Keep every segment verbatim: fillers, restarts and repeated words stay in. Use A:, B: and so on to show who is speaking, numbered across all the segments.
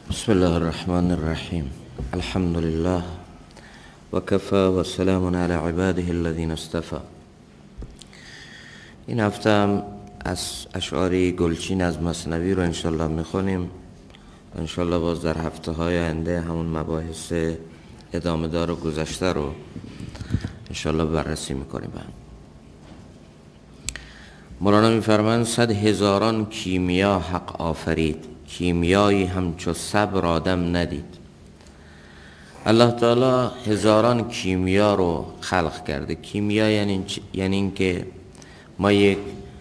A: بسم الله الرحمن الرحیم. الحمد لله و کفى و سلام علی عباده الذین اصطفى. این هفته هم از اشعاری گلچین از مثنوی رو انشالله میخونیم. انشالله باز در هفته های آینده همون مباحث ادامه دار و گذشته رو انشالله بررسی میکنیم. مولانا میفرمایند صد هزاران کیمیا حق آفرید، کیمیایی همچو صبر آدم ندید. الله تعالی هزاران کیمیا رو خلق کرده. کیمیا یعنی یعنی اینکه ما یک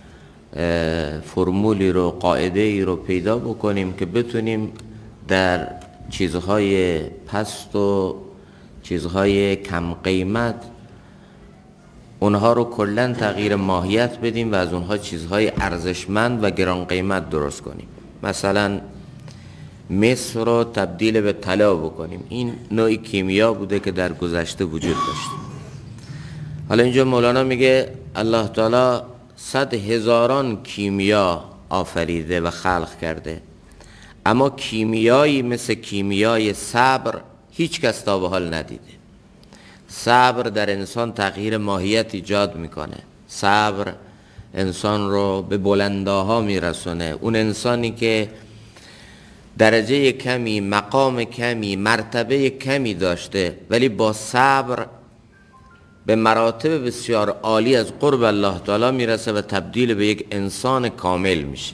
A: فرمولی رو، قاعده ای رو پیدا بکنیم که بتونیم در چیزهای پست و چیزهای کم قیمت اونها رو کلن تغییر ماهیت بدیم و از اونها چیزهای ارزشمند و گران قیمت درست کنیم. مثلا مس رو تبدیل به طلا بکنیم. این نوعی کیمیا بوده که در گذشته وجود داشت. حالا اینجا مولانا میگه الله تعالی صد هزاران کیمیا آفریده و خلق کرده، اما کیمیایی مثل کیمیای صبر هیچ کس تا به حال ندیده. صبر در انسان تغییر ماهیت ایجاد میکنه. صبر انسان رو به بلنداها میرسونه. اون انسانی که درجه کمی، مقام کمی، مرتبه کمی داشته ولی با صبر به مراتب بسیار عالی از قرب الله تعالی میرسه و تبدیل به یک انسان کامل میشه.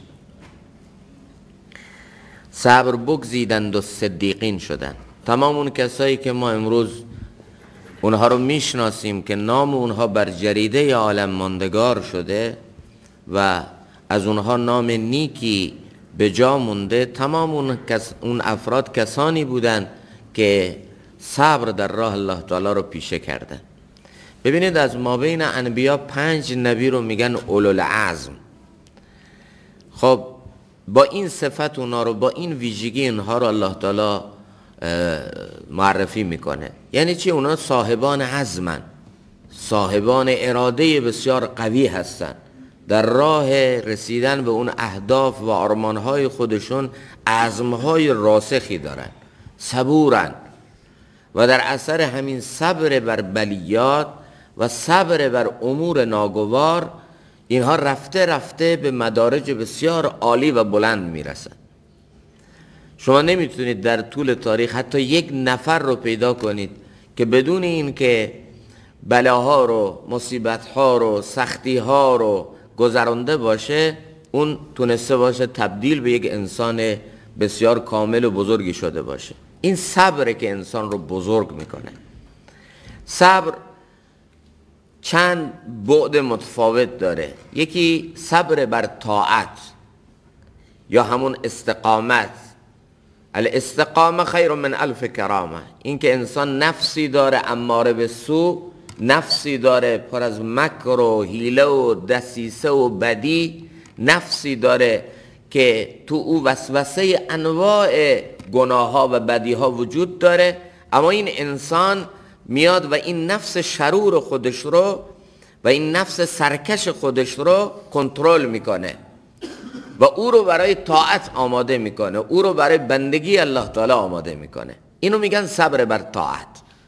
A: صبر بگزیدند و صدیقین شدند. تمام اون کسایی که ما امروز اونها رو میشناسیم که نام اونها بر جریده عالم ماندگار شده و از اونها نام نیکی به جا مونده، تمام اون, کس اون افراد کسانی بودند که صبر در راه الله تعالی رو پیشه کردن. ببینید از ما بین انبیا پنج نبی رو میگن اولوالعزم. خب با این صفت اونها رو، با این ویژگی اونها رو الله تعالی معرفی میکنه. یعنی چی؟ اونا صاحبان عزمن، صاحبان اراده بسیار قوی هستن، در راه رسیدن به اون اهداف و آرمانهای خودشون عزمهای راسخی دارن، صبورن و در اثر همین صبر بر بلیات و صبر بر امور ناگوار اینها رفته رفته به مدارج بسیار عالی و بلند میرسن. شما نمیتونید در طول تاریخ حتی یک نفر رو پیدا کنید که بدون این که بلاها رو، مصیبتها رو، سختیها رو گذرانده باشه، اون تونسته باشه تبدیل به یک انسان بسیار کامل و بزرگی شده باشه. این صبره که انسان رو بزرگ میکنه. صبر چند بعد متفاوت داره. یکی صبر بر طاعت یا همون استقامت. الاستقامه خیر من الف کرامه. این که انسان نفسی داره اماره به سو، نفسی داره پر از مکر و حیله و دسیسه و بدی، نفسی داره که تو او وسوسه انواع گناه ها و بدی ها وجود داره، اما این انسان میاد و این نفس شرور خودش رو و این نفس سرکش خودش رو کنترل میکنه و او رو برای طاعت آماده میکنه، او رو برای بندگی الله تعالی آماده میکنه. اینو میگن صبر بر طاعت.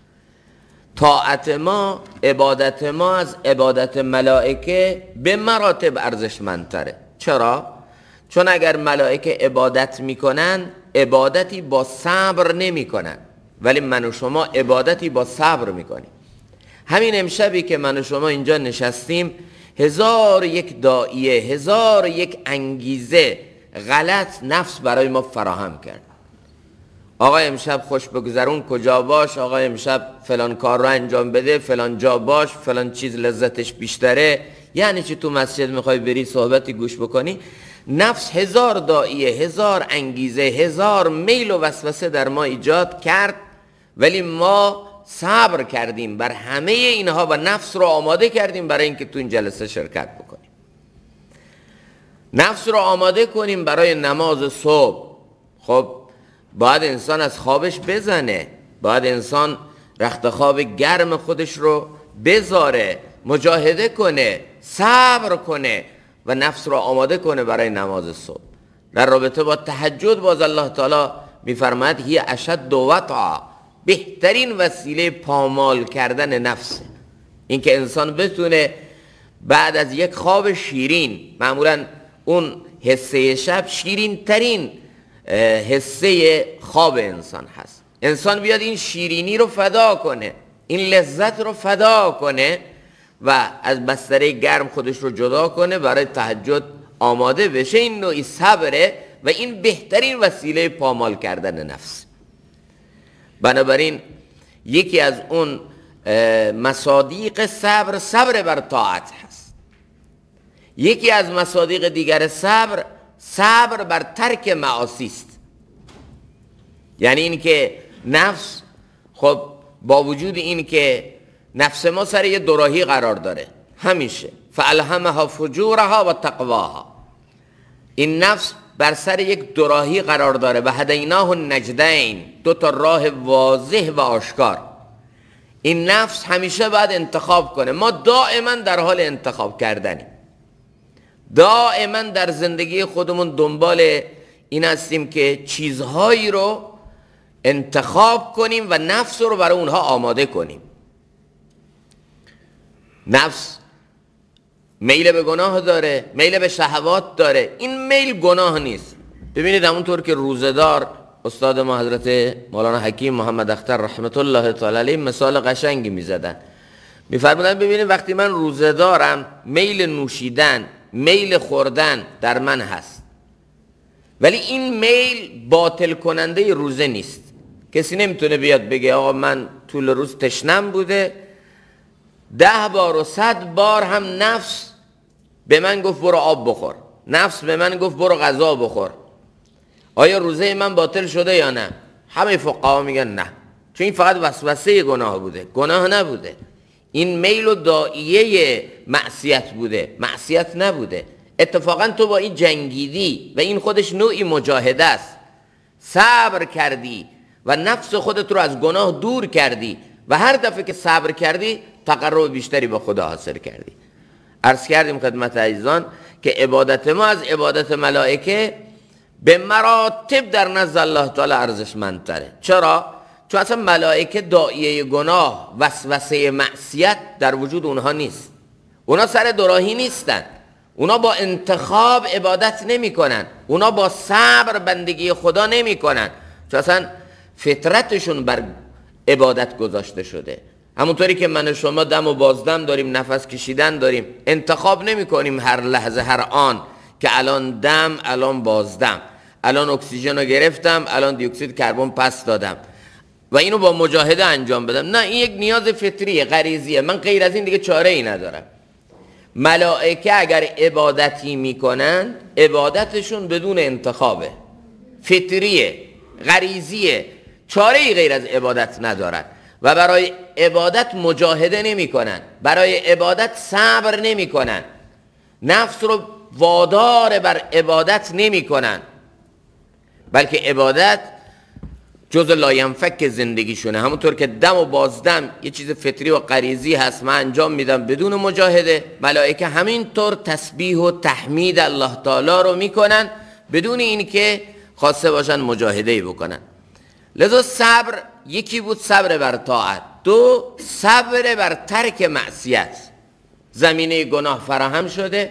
A: طاعت ما، عبادت ما از عبادت ملائکه به مراتب ارزشمندتره. چرا؟ چون اگر ملائکه عبادت میکنن، عبادتی با صبر نمیکنن، ولی من و شما عبادتی با صبر میکنیم. همین امشبی که من و شما اینجا نشستیم، هزار یک داعیه، هزار یک انگیزه غلط نفس برای ما فراهم کرد. آقا امشب خوش بگذرون کجا باش، آقا امشب فلان کار رو انجام بده، فلان جا باش، فلان چیز لذتش بیشتره. یعنی چی؟ تو مسجد میخوای بری صحبتی گوش بکنی، نفس هزار داعیه، هزار انگیزه، هزار میل و وسوسه در ما ایجاد کرد، ولی ما صبر کردیم بر همه اینها و نفس رو آماده کردیم برای اینکه تو این جلسه شرکت بکنیم. نفس رو آماده کنیم برای نماز صبح. خب باید انسان از خوابش بزنه، باید انسان رخت خواب گرم خودش رو بذاره، مجاهده کنه، صبر کنه و نفس رو آماده کنه برای نماز صبح. در رابطه با تهجد باز الله تعالی میفرماید هی اشد وطئا، بهترین وسیله پامال کردن نفسه. این که انسان بتونه بعد از یک خواب شیرین، معمولا اون حصه شب شیرین ترین حصه خواب انسان هست، انسان بیاد این شیرینی رو فدا کنه، این لذت رو فدا کنه و از بستره گرم خودش رو جدا کنه، برای تهجد آماده بشه. این نوعی صبره و این بهترین وسیله پامال کردن نفس. بنابراین یکی از اون مصادیق صبر، صبر بر طاعت هست. یکی از مصادیق دیگر صبر، صبر بر ترک معاصی است. یعنی این که نفس، خب با وجود این که نفس ما سر یه دوراهی قرار داره همیشه، فالهمها فجورها و تقواها، این نفس بر سر یک دوراهی قرار داره و هدیناه النجدین، دو تا راه واضح و آشکار. این نفس همیشه باید انتخاب کنه. ما دائما در حال انتخاب کردنیم، دائما در زندگی خودمون دنبال این هستیم که چیزهایی رو انتخاب کنیم و نفس رو برای اونها آماده کنیم. نفس میل به گناه داره، میل به شهوات داره. این میل گناه نیست. ببینید همونطور که روزدار، استاد ما حضرت مولانا حکیم محمد اختر رحمت الله تعالی علیه مثال قشنگی میزدن. میفرمودن ببینید وقتی من روزدارم، میل نوشیدن، میل خوردن در من هست، ولی این میل باطل کننده روزه نیست. کسی نمیتونه بیاد بگه آقا من طول روز تشنم بوده، ده بار و صد بار هم نفس به من گفت برو آب بخور، نفس به من گفت برو غذا بخور، آیا روزه من باطل شده یا نه؟ همه فقها میگن نه، چون این فقط وسوسه گناه بوده، گناه نبوده. این میل و داعیه معصیت بوده، معصیت نبوده. اتفاقا تو با این جنگیدی و این خودش نوعی مجاهده است. صبر کردی و نفس خودت رو از گناه دور کردی و هر دفعه که صبر کردی تقرب بیشتری با خدا حاصل کردی. عرض کردیم خدمت عزیزان که عبادت ما از عبادت ملائکه به مراتب در نزد الله تعالی ارزشمندتره. چرا؟ چون اصلا ملائکه داعیه گناه، وسوسه معصیت در وجود اونها نیست. اونا سر دوراهی نیستن، اونا با انتخاب عبادت نمی کنن، اونا با صبر بندگی خدا نمی کنن، چون اصلا فطرتشون بر عبادت گذاشته شده. همونطوری که من و شما دم و بازدم داریم، نفس کشیدن داریم، انتخاب نمی کنیم هر لحظه هر آن که الان دم، الان بازدم، الان اکسیژن رو گرفتم، الان دی اکسید کربن پس دادم و اینو با مجاهده انجام بدم. نه، این یک نیاز فطریه، غریزیه، من غیر از این دیگه چاره ای ندارم. ملائکه اگر عبادتی میکنن، عبادتشون بدون انتخابه، فطریه، غریزیه، چاره ای غیر از عبادت ندارن و برای عبادت مجاهده نمی کنن، برای عبادت صبر نمی کنن، نفس رو وادار بر عبادت نمی کنن، بلکه عبادت جز لاینفک زندگیشونه. همونطور که دم و بازدم یه چیز فطری و غریزی هست، من انجام میدم بدون مجاهده، ملائکه همینطور تسبیح و تحمید الله تعالی رو میکنن بدون اینکه خواسته باشن مجاهده بکنن. لذا صبر یکی بود، صبر بر طاعت. دو، صبر بر ترک معصیت. زمینه گناه فراهم شده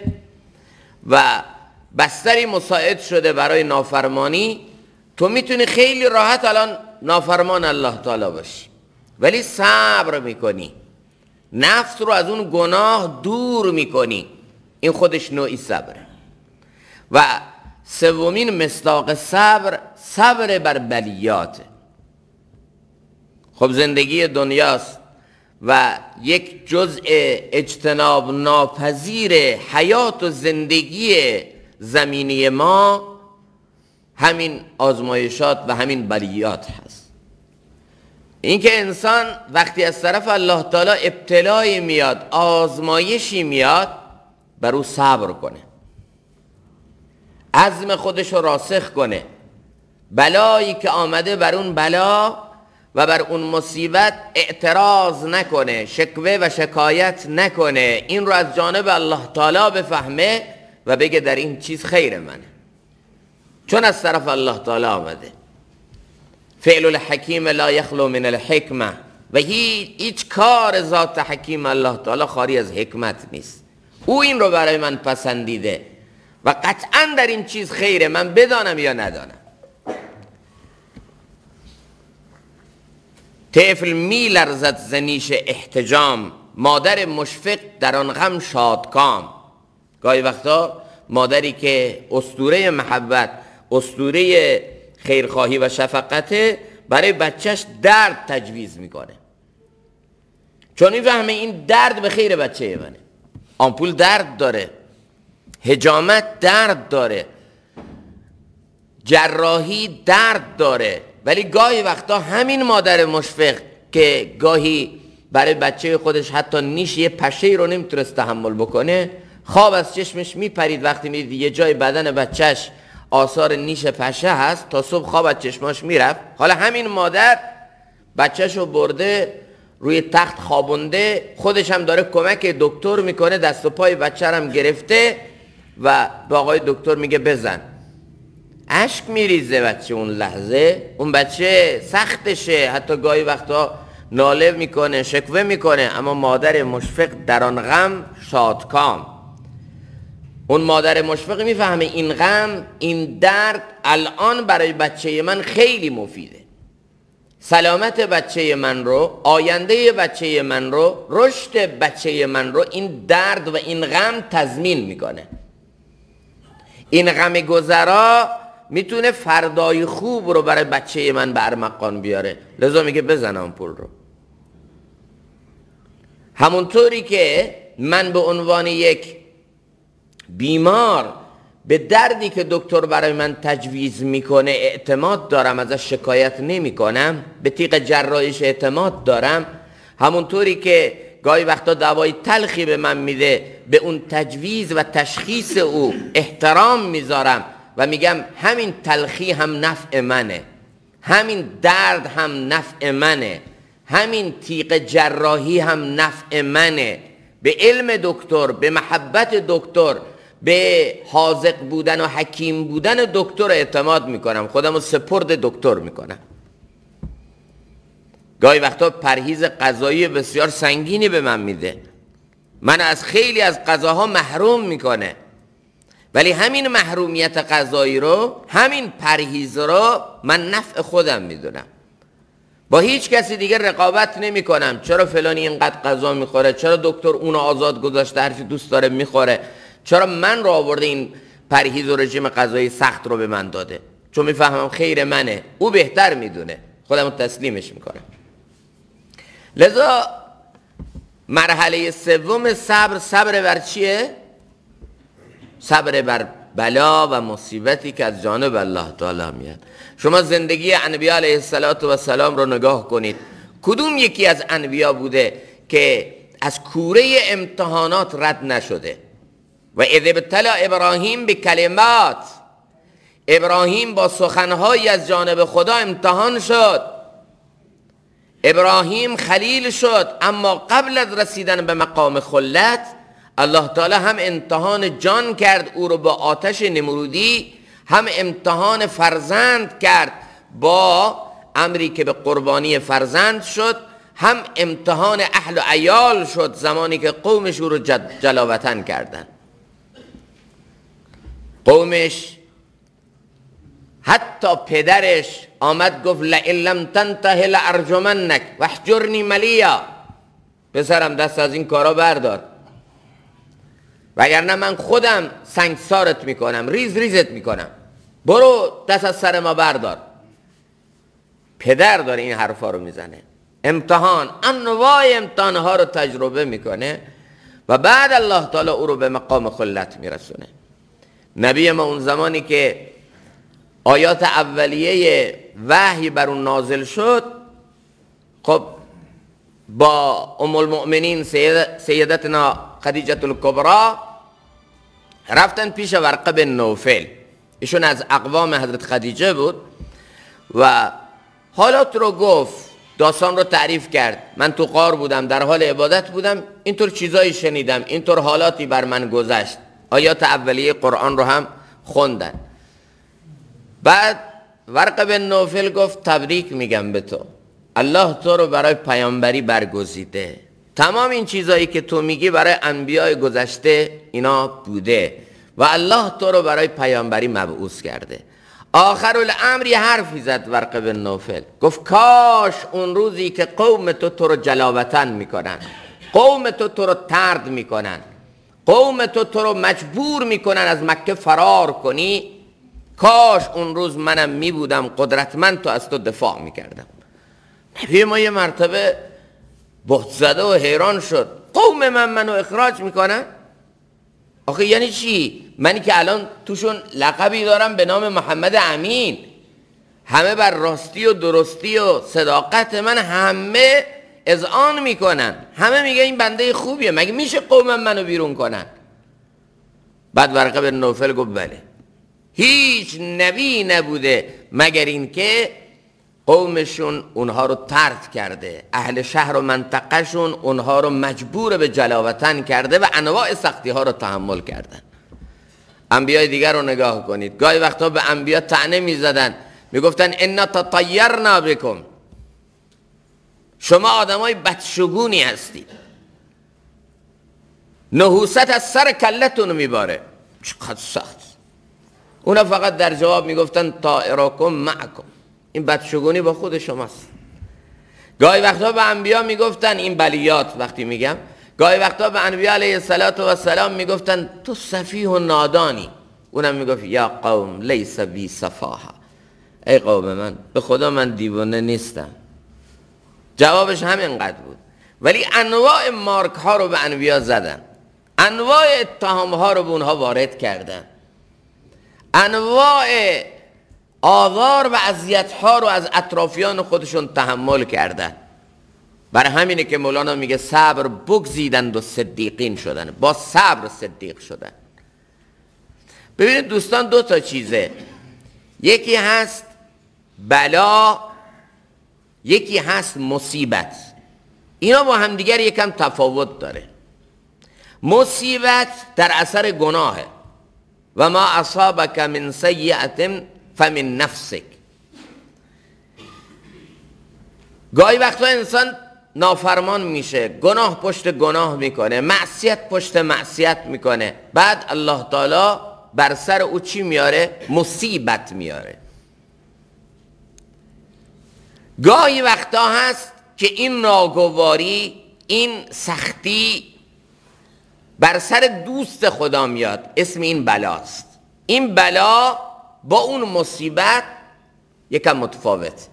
A: و بستری مساعد شده برای نافرمانی، تو میتونی خیلی راحت الان نافرمان الله تعالی باشی، ولی صبر میکنی، نفس رو از اون گناه دور میکنی، این خودش نوعی صبره. و سومین مصداق صبر، صبر بر بلیات. خب زندگی دنیاست و یک جزء اجتناب ناپذیر حیات و زندگی زمینی ما همین آزمایشات و همین بلیات هست. این که انسان وقتی از طرف الله تعالی ابتلایی میاد، آزمایشی میاد، بر او صبر کنه، عزم خودش رو راسخ کنه، بلایی که آمده بر اون بلا و بر اون مصیبت اعتراض نکنه، شکوه و شکایت نکنه، این رو از جانب الله تعالی بفهمه و بگه در این چیز خیر منه، چون از طرف الله تعالی آمده. فعل الحکیم لا یخلو من الحکمه و هیچ هیچ کار ذات حکیم الله تعالی خالی از حکمت نیست. او این رو برای من پسندیده و قطعا در این چیز خیره، من بدانم یا ندانم. طفل می لرزد ز نیش احتجام، مادر مشفق در آن غم شادکام. گاهی وقتا مادری که اسطوره محبت، اسطوره خیرخواهی و شفقته، برای بچهش درد تجویز میکنه، چون میفهمه این درد به خیر بچه منه. آمپول درد داره، حجامت درد داره، جراحی درد داره، ولی گاهی وقتا همین مادر مشفق که گاهی برای بچه خودش حتی نیش یه پشه رو نمیتونست تحمل بکنه، خواب از چشمش میپرید وقتی میدید یه جای بدن بچهش آثار نیش پشه هست، تا صبح خواب از چشماش میرفت. حالا همین مادر بچهش رو برده روی تخت خوابونده، خودش هم داره کمک دکتر میکنه، دست و پای بچه هم گرفته و به آقای دکتر میگه بزن. اشک میریزه بچه اون لحظه، اون بچه سختشه، حتی گاهی وقتا ناله میکنه، شکوه میکنه، اما مادر مشفق در آن غم شادکام. اون مادر مشفق میفهمه این غم، این درد الان برای بچه من خیلی مفیده، سلامت بچه من رو، آینده بچه من رو، رشد بچه من رو این درد و این غم تضمین میکنه. این غم گذرا میتونه فردای خوب رو برای بچه من به ارمغان بیاره، لذا میگه بزن آمپول رو. همونطوری که من به عنوان یک بیمار به دردی که دکتر برای من تجویز میکنه اعتماد دارم، ازش شکایت نمی کنم، به تیغ جراحیش اعتماد دارم، همونطوری که گاهی وقتا دوای تلخی به من میده، به اون تجویز و تشخیص او احترام میذارم و میگم همین تلخی هم نفع منه، همین درد هم نفع منه، همین تیغ جراحی هم نفع منه. به علم دکتر، به محبت دکتر، به حاذق بودن و حکیم بودن دکتر اعتماد میکنم، خودم رو سپرد دکتر میکنم. گاهی وقتا پرهیز غذایی بسیار سنگینی به من میده، من از خیلی از غذاها محروم میکنه، ولی همین محرومیت غذایی رو، همین پرهیز رو من نفع خودم میدونم. با هیچ کسی دیگه رقابت نمی کنم، چرا فلانی اینقدر غذا میخوره، چرا دکتر اونو آزاد گذاشته، هرچی دوست داره میخوره، چرا من رو آورده این پرهیز و رژیم غذایی سخت رو به من داده، چون میفهمم خیر منه، او بهتر میدونه، خودم تسلیمش میکنم. لذا مرحله سوم صبر، صبر بر چیه؟ صبر بر بلا و مصیبتی که از جانب الله تعالی میاد. شما زندگی انبیاء علیه السلام رو نگاه کنید، کدوم یکی از انبیاء بوده که از کوره امتحانات رد نشده؟ و اذ ابتلی ابراهیم بکلمات، ابراهیم با سخنهایی از جانب خدا امتحان شد، ابراهیم خلیل شد، اما قبل از رسیدن به مقام خلت الله تعالی هم امتحان جان کرد او رو با آتش نمرودی، هم امتحان فرزند کرد با امری که به قربانی فرزند شد، هم امتحان اهل و عیال شد زمانی که قومش او رو جلاوطن کردن. قومش، حتی پدرش آمد گفت لئن لم تنته لارجمنک واهجرنی ملیا، پسرم دست از این کارا بردار، وگرنه من خودم سنگسارت میکنم، ریز ریزت میکنم، برو دست از سر ما بردار. پدر داره این حرفا رو میزنه، امتحان، انواع امتحانها رو تجربه میکنه و بعد الله تعالی او رو به مقام خلت میرسونه. نبی ما اون زمانی که آیات اولیه وحی بر اون نازل شد، خب با ام المؤمنین سیدتنا خدیجه الکبری رفتن پیش ورقه بن نوفل، ایشون از اقوام حضرت خدیجه بود و حالات رو گفت، داستان رو تعریف کرد. من تو غار بودم، در حال عبادت بودم، اینطور چیزایی شنیدم، اینطور حالاتی بر من گذشت. آیات اولیه قرآن رو هم خوندن. بعد ورقه بن نوفل گفت تبریک میگم به تو، الله تو رو برای پیامبری برگزیده، تمام این چیزایی که تو میگی برای انبیای گذشته اینا بوده و الله تو رو برای پیامبری مبعوث کرده. آخر الامر یه حرفی زد ورقه بن نوفل، گفت کاش اون روزی که قوم تو تو رو جلاوطن میکنن، قوم تو تو رو طرد میکنن، قوم تو تو رو مجبور میکنن از مکه فرار کنی، کاش اون روز منم میبودم قدرتمند تو از تو دفاع میکردم. نبی ما یه مرتبه بهت زده و حیران شد، قوم من منو اخراج میکنن؟ آخه یعنی چی؟ منی که الان توشون لقبی دارم به نام محمد امین، همه بر راستی و درستی و صداقت من همه اذعان میکنن، همه میگه این بنده خوبیه، مگه میشه قوم منو بیرون کنن؟ بعد ورقه بن نوفل گفت بله، هیچ نبی نبوده مگر این که قومشون اونها رو طرد کرده، اهل شهر و منطقهشون اونها رو مجبور به جلاوطن کرده و انواع سختی ها رو تحمل کردن. انبیای دیگر رو نگاه کنید، گاهی وقتا به انبیا طعنه میزدن، میگفتن انا تطیرنا بکم، شما آدمای بدشگونی هستید، نحوست از سر کلتون میباره. چقدر سخت. اونا فقط در جواب میگفتن طائرکم معکم، این بدشگونی با خود شماست. گاهی وقتا به انبیا میگفتن، این بلیات وقتی میگم، گاهی وقتا به انبیا علیه السلام میگفتن تو سفیه و نادانی، اونم میگفت یا قوم لیس بی سفاهه، ای قوم من به خدا من دیوانه نیستم. جوابش همینقدر بود. ولی انواع مارک ها رو به انبیا زدن، انواع اتهام ها رو به اونها وارد کردن، انواع آزار و اذیت ها رو از اطرافیان خودشون تحمل کردن. برای همینه که مولانا میگه صبر بگزیدند و صدیقین شدن، با صبر صدیق شدن. ببینید دوستان، دو تا چیزه، یکی هست بلا، یکی هست مصیبت. اینا با همدیگر یکم تفاوت داره. مصیبت در اثر گناهه، و ما اصابک من سیئة فمن نفسک. گاهی وقتا انسان نافرمان میشه، گناه پشت گناه میکنه، معصیت پشت معصیت میکنه، بعد الله تعالی بر سر او چی میاره؟ مصیبت میاره. گاهی وقتا هست که این ناگواری، این سختی بر سر دوست خدا میاد، اسم این بلاست. این بلا با اون مصیبت یکم متفاوت،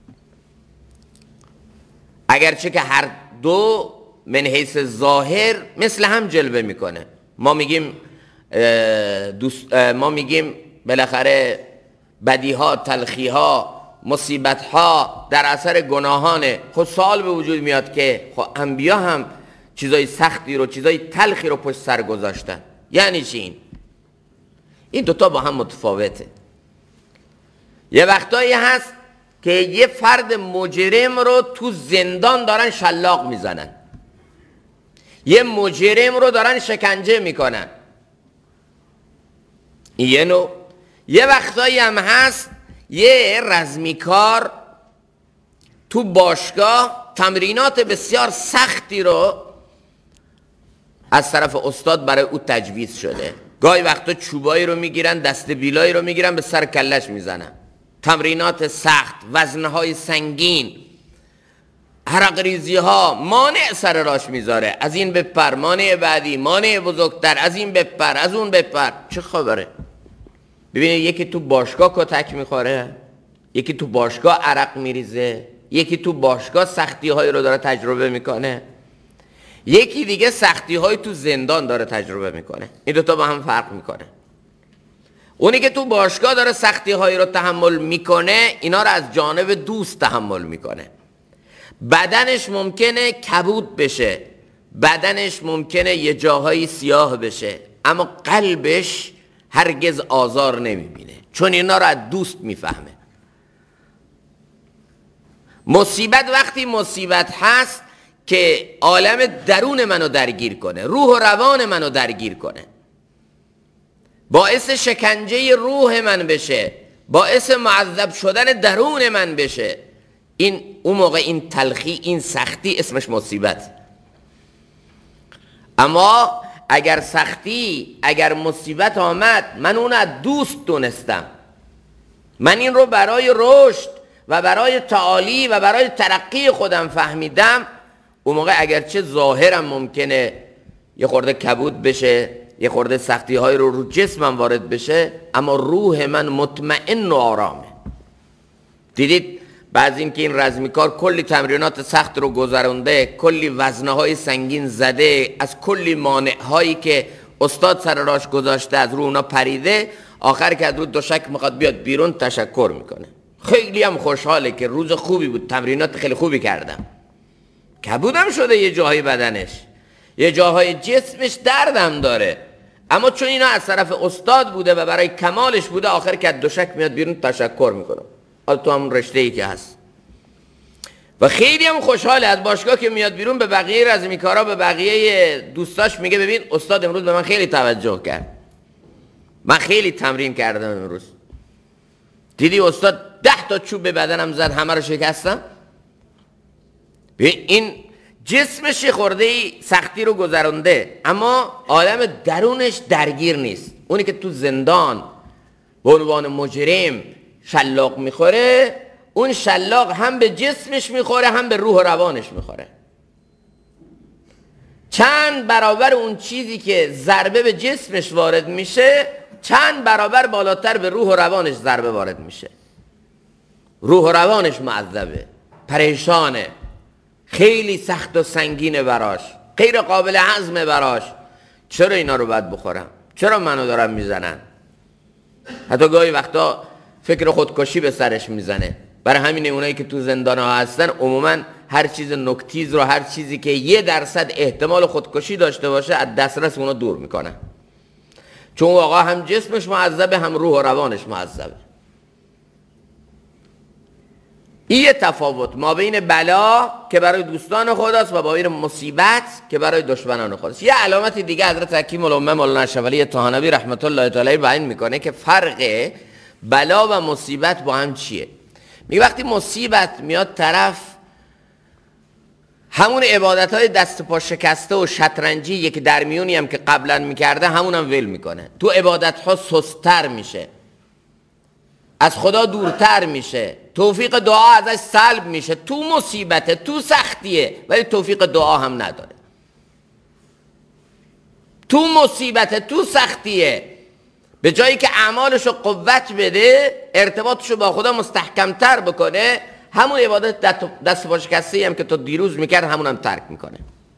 A: اگرچه که هر دو من حیث ظاهر مثل هم جلوه میکنه. ما میگیم دوست ما میگیم بالاخره بدیها، تلخیها، مصیبتها در اثر گناهانه. خود سوال به وجود میاد که خب انبیا هم چیزای سختی رو، چیزای تلخی رو پشت سر گذاشتن، یعنی چی این؟ این دوتا با هم متفاوته. یه وقتایی هست که یه فرد مجرم رو تو زندان دارن شلاق میزنن، یه مجرم رو دارن شکنجه میکنن، این یه نوع. یه وقتایی هم هست یه رزمیکار تو باشگاه تمرینات بسیار سختی رو از طرف استاد برای او تجویز شده، گاهی وقتا چوبایی رو میگیرن، دست بیلایی رو میگیرن، به سر کلش میزنن، تمرینات سخت، وزنهای سنگین، عرق ریزی ها، مانع سر راش میذاره، از این بپر، مانع بعدی، مانع بزرگتر، از این بپر، از اون بپر. چه خبره؟ ببینید، یکی تو باشگاه کتک میخوره، یکی تو باشگاه عرق میریزه، یکی تو باشگاه سختی هایی رو داره تجربه میکنه، یکی دیگه سختی های تو زندان داره تجربه میکنه. این دوتا با هم فرق میکنه. اونی که تو باشگاه داره سختی هایی رو تحمل میکنه، اینا رو از جانب دوست تحمل میکنه. بدنش ممکنه کبود بشه، بدنش ممکنه یه جاهایی سیاه بشه، اما قلبش هرگز آزار نمیبینه، چون اینا رو از دوست میفهمه. مصیبت وقتی مصیبت هست که عالم درون منو درگیر کنه، روح و روان منو درگیر کنه، باعث شکنجه روح من بشه، باعث معذب شدن درون من بشه، این اون موقع این تلخی، این سختی اسمش مصیبت. اما اگر سختی، اگر مصیبت آمد، من اون از دوست دونستم، من این رو برای رشد و برای تعالی و برای ترقی خودم فهمیدم، اون موقع اگرچه ظاهرم ممکنه یه خورده کبود بشه، یه خورده سختی های رو رو جسمم وارد بشه، اما روح من مطمئن و آرامه. دیدید بعض این که این رزمیکار کلی تمرینات سخت رو گذرونده، کلی وزنه های سنگین زده، از کلی مانع هایی که استاد سر راش گذاشته از رو اونا پریده، آخر که از رو دوشک میخواد بیاد بیرون تشکر میکنه، خیلی هم خوشحاله که روز خوبی بود، تمرینات خیلی خوبی کردم. کبودم شده یه جاهای بدنش، یه جاهای جسمش دردم داره، اما چون اینا از طرف استاد بوده و برای کمالش بوده، آخر که از دوشک میاد بیرون تشکر میکنه. حالا تو همون رشته ای که هست و خیلی هم خوشحاله، از باشگاه که میاد بیرون به بقیه رزمیکارا، به بقیه دوستاش میگه ببین استاد امروز به من خیلی توجه کرد، من خیلی تمرین کردم امروز، دیدی استاد ده تا چوب به بدنم زد همه رو شکستم. این جسمش خورده سختی رو گذرونده، اما عالم درونش درگیر نیست. اونی که تو زندان به عنوان مجرم شلاق میخوره، اون شلاق هم به جسمش میخوره هم به روح و روانش میخوره. چند برابر اون چیزی که ضربه به جسمش وارد میشه، چند برابر بالاتر به روح و روانش ضربه وارد میشه. روح و روانش معذبه، پریشانه، خیلی سخت و سنگینه براش، غیر قابل هضمه براش. چرا اینا رو باید بخورم؟ چرا منو دارن میزنن؟ حتی گاهی وقتا فکر خودکشی به سرش میزنه. برای همین اونایی که تو زندان ها هستن عموما هر چیز نکتیز رو، هر چیزی که یه درصد احتمال خودکشی داشته باشه از دسترس اونا دور میکنن، چون واقعا هم جسمش معذبه هم روح و روانش معذبه. این یه تفاوت ما بین بلا که برای دوستان خداست و با بین مصیبت که برای دشمنان خداست. یه علامت دیگه حضرت حکیم الامه مولانا اشرفعلی طحانوی رحمت الله تعالی بیان میکنه که فرق بلا و مصیبت با هم چیه. میگه وقتی مصیبت میاد طرف همون عبادت های دست پا شکسته و شطرنجی که در میونی هم که قبلا میکرده همون هم ول میکنه، تو عبادت ها سستر میشه، از خدا دورتر میشه، توفیق دعا ازش سلب میشه، تو مصیبته، تو سختیه، ولی توفیق دعا هم نداره. تو مصیبته، تو سختیه، به جایی که اعمالشو قوت بده، ارتباطشو با خدا مستحکمتر بکنه، همون عبادت دست پا شکسته هم که تو دیروز میکرد همون هم ترک میکنه.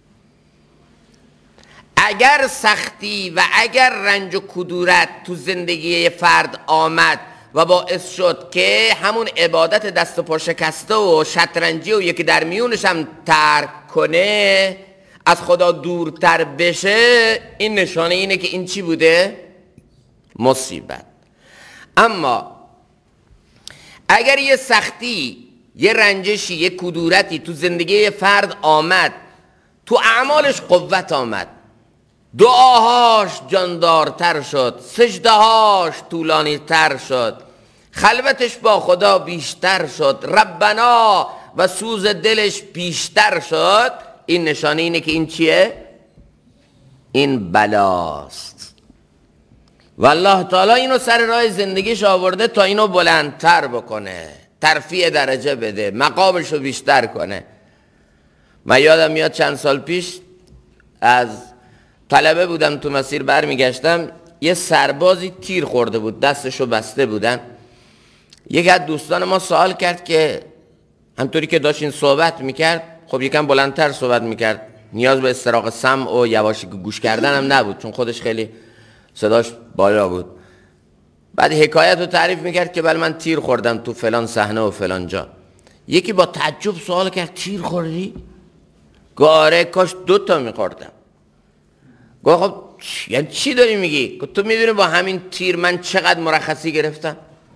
A: اگر سختی و اگر رنج و کدورت تو زندگی فرد آمد و باعث شد که همون عبادت دست پا شکسته و شطرنجی و یکی در میونش هم ترک کنه، از خدا دورتر بشه، این نشانه اینه که این چی بوده؟ مصیبت. اما اگر یه سختی، یه رنجشی، یه کدورتی تو زندگی فرد آمد، تو اعمالش قوت آمد، دعاهاش جاندارتر شد، سجدهاش طولانی تر شد، خلوتش با خدا بیشتر شد، ربنا و سوز دلش بیشتر شد، این نشانه اینه که این چیه؟ این بلاست. و الله تعالی اینو سر راه زندگیش آورده تا اینو بلندتر بکنه، ترفیع درجه بده، مقامشو بیشتر کنه. من یادم میاد چند سال پیش از طلبه بودم، تو مسیر برمیگشتم، یه سربازی تیر خورده بود، دستشو بسته بودن. یکی از دوستان ما سوال کرد که همطوری که داشت این صحبت میکرد، خب یکم بلندتر صحبت میکرد، نیاز به استراق سمع و یواشی گوش کردن هم نبود چون خودش خیلی صداش بالا بود. بعد حکایت رو تعریف میکرد که بله من تیر خوردم تو فلان صحنه و فلان جا. یکی با تعجب سوال کرد تیر خوردی؟ گاره کاش دوتا میخوردم. گفت خب یعنی چی داری میگی؟ گفت تو میدونی با همین تیر من چقدر مرخصی گرفتم؟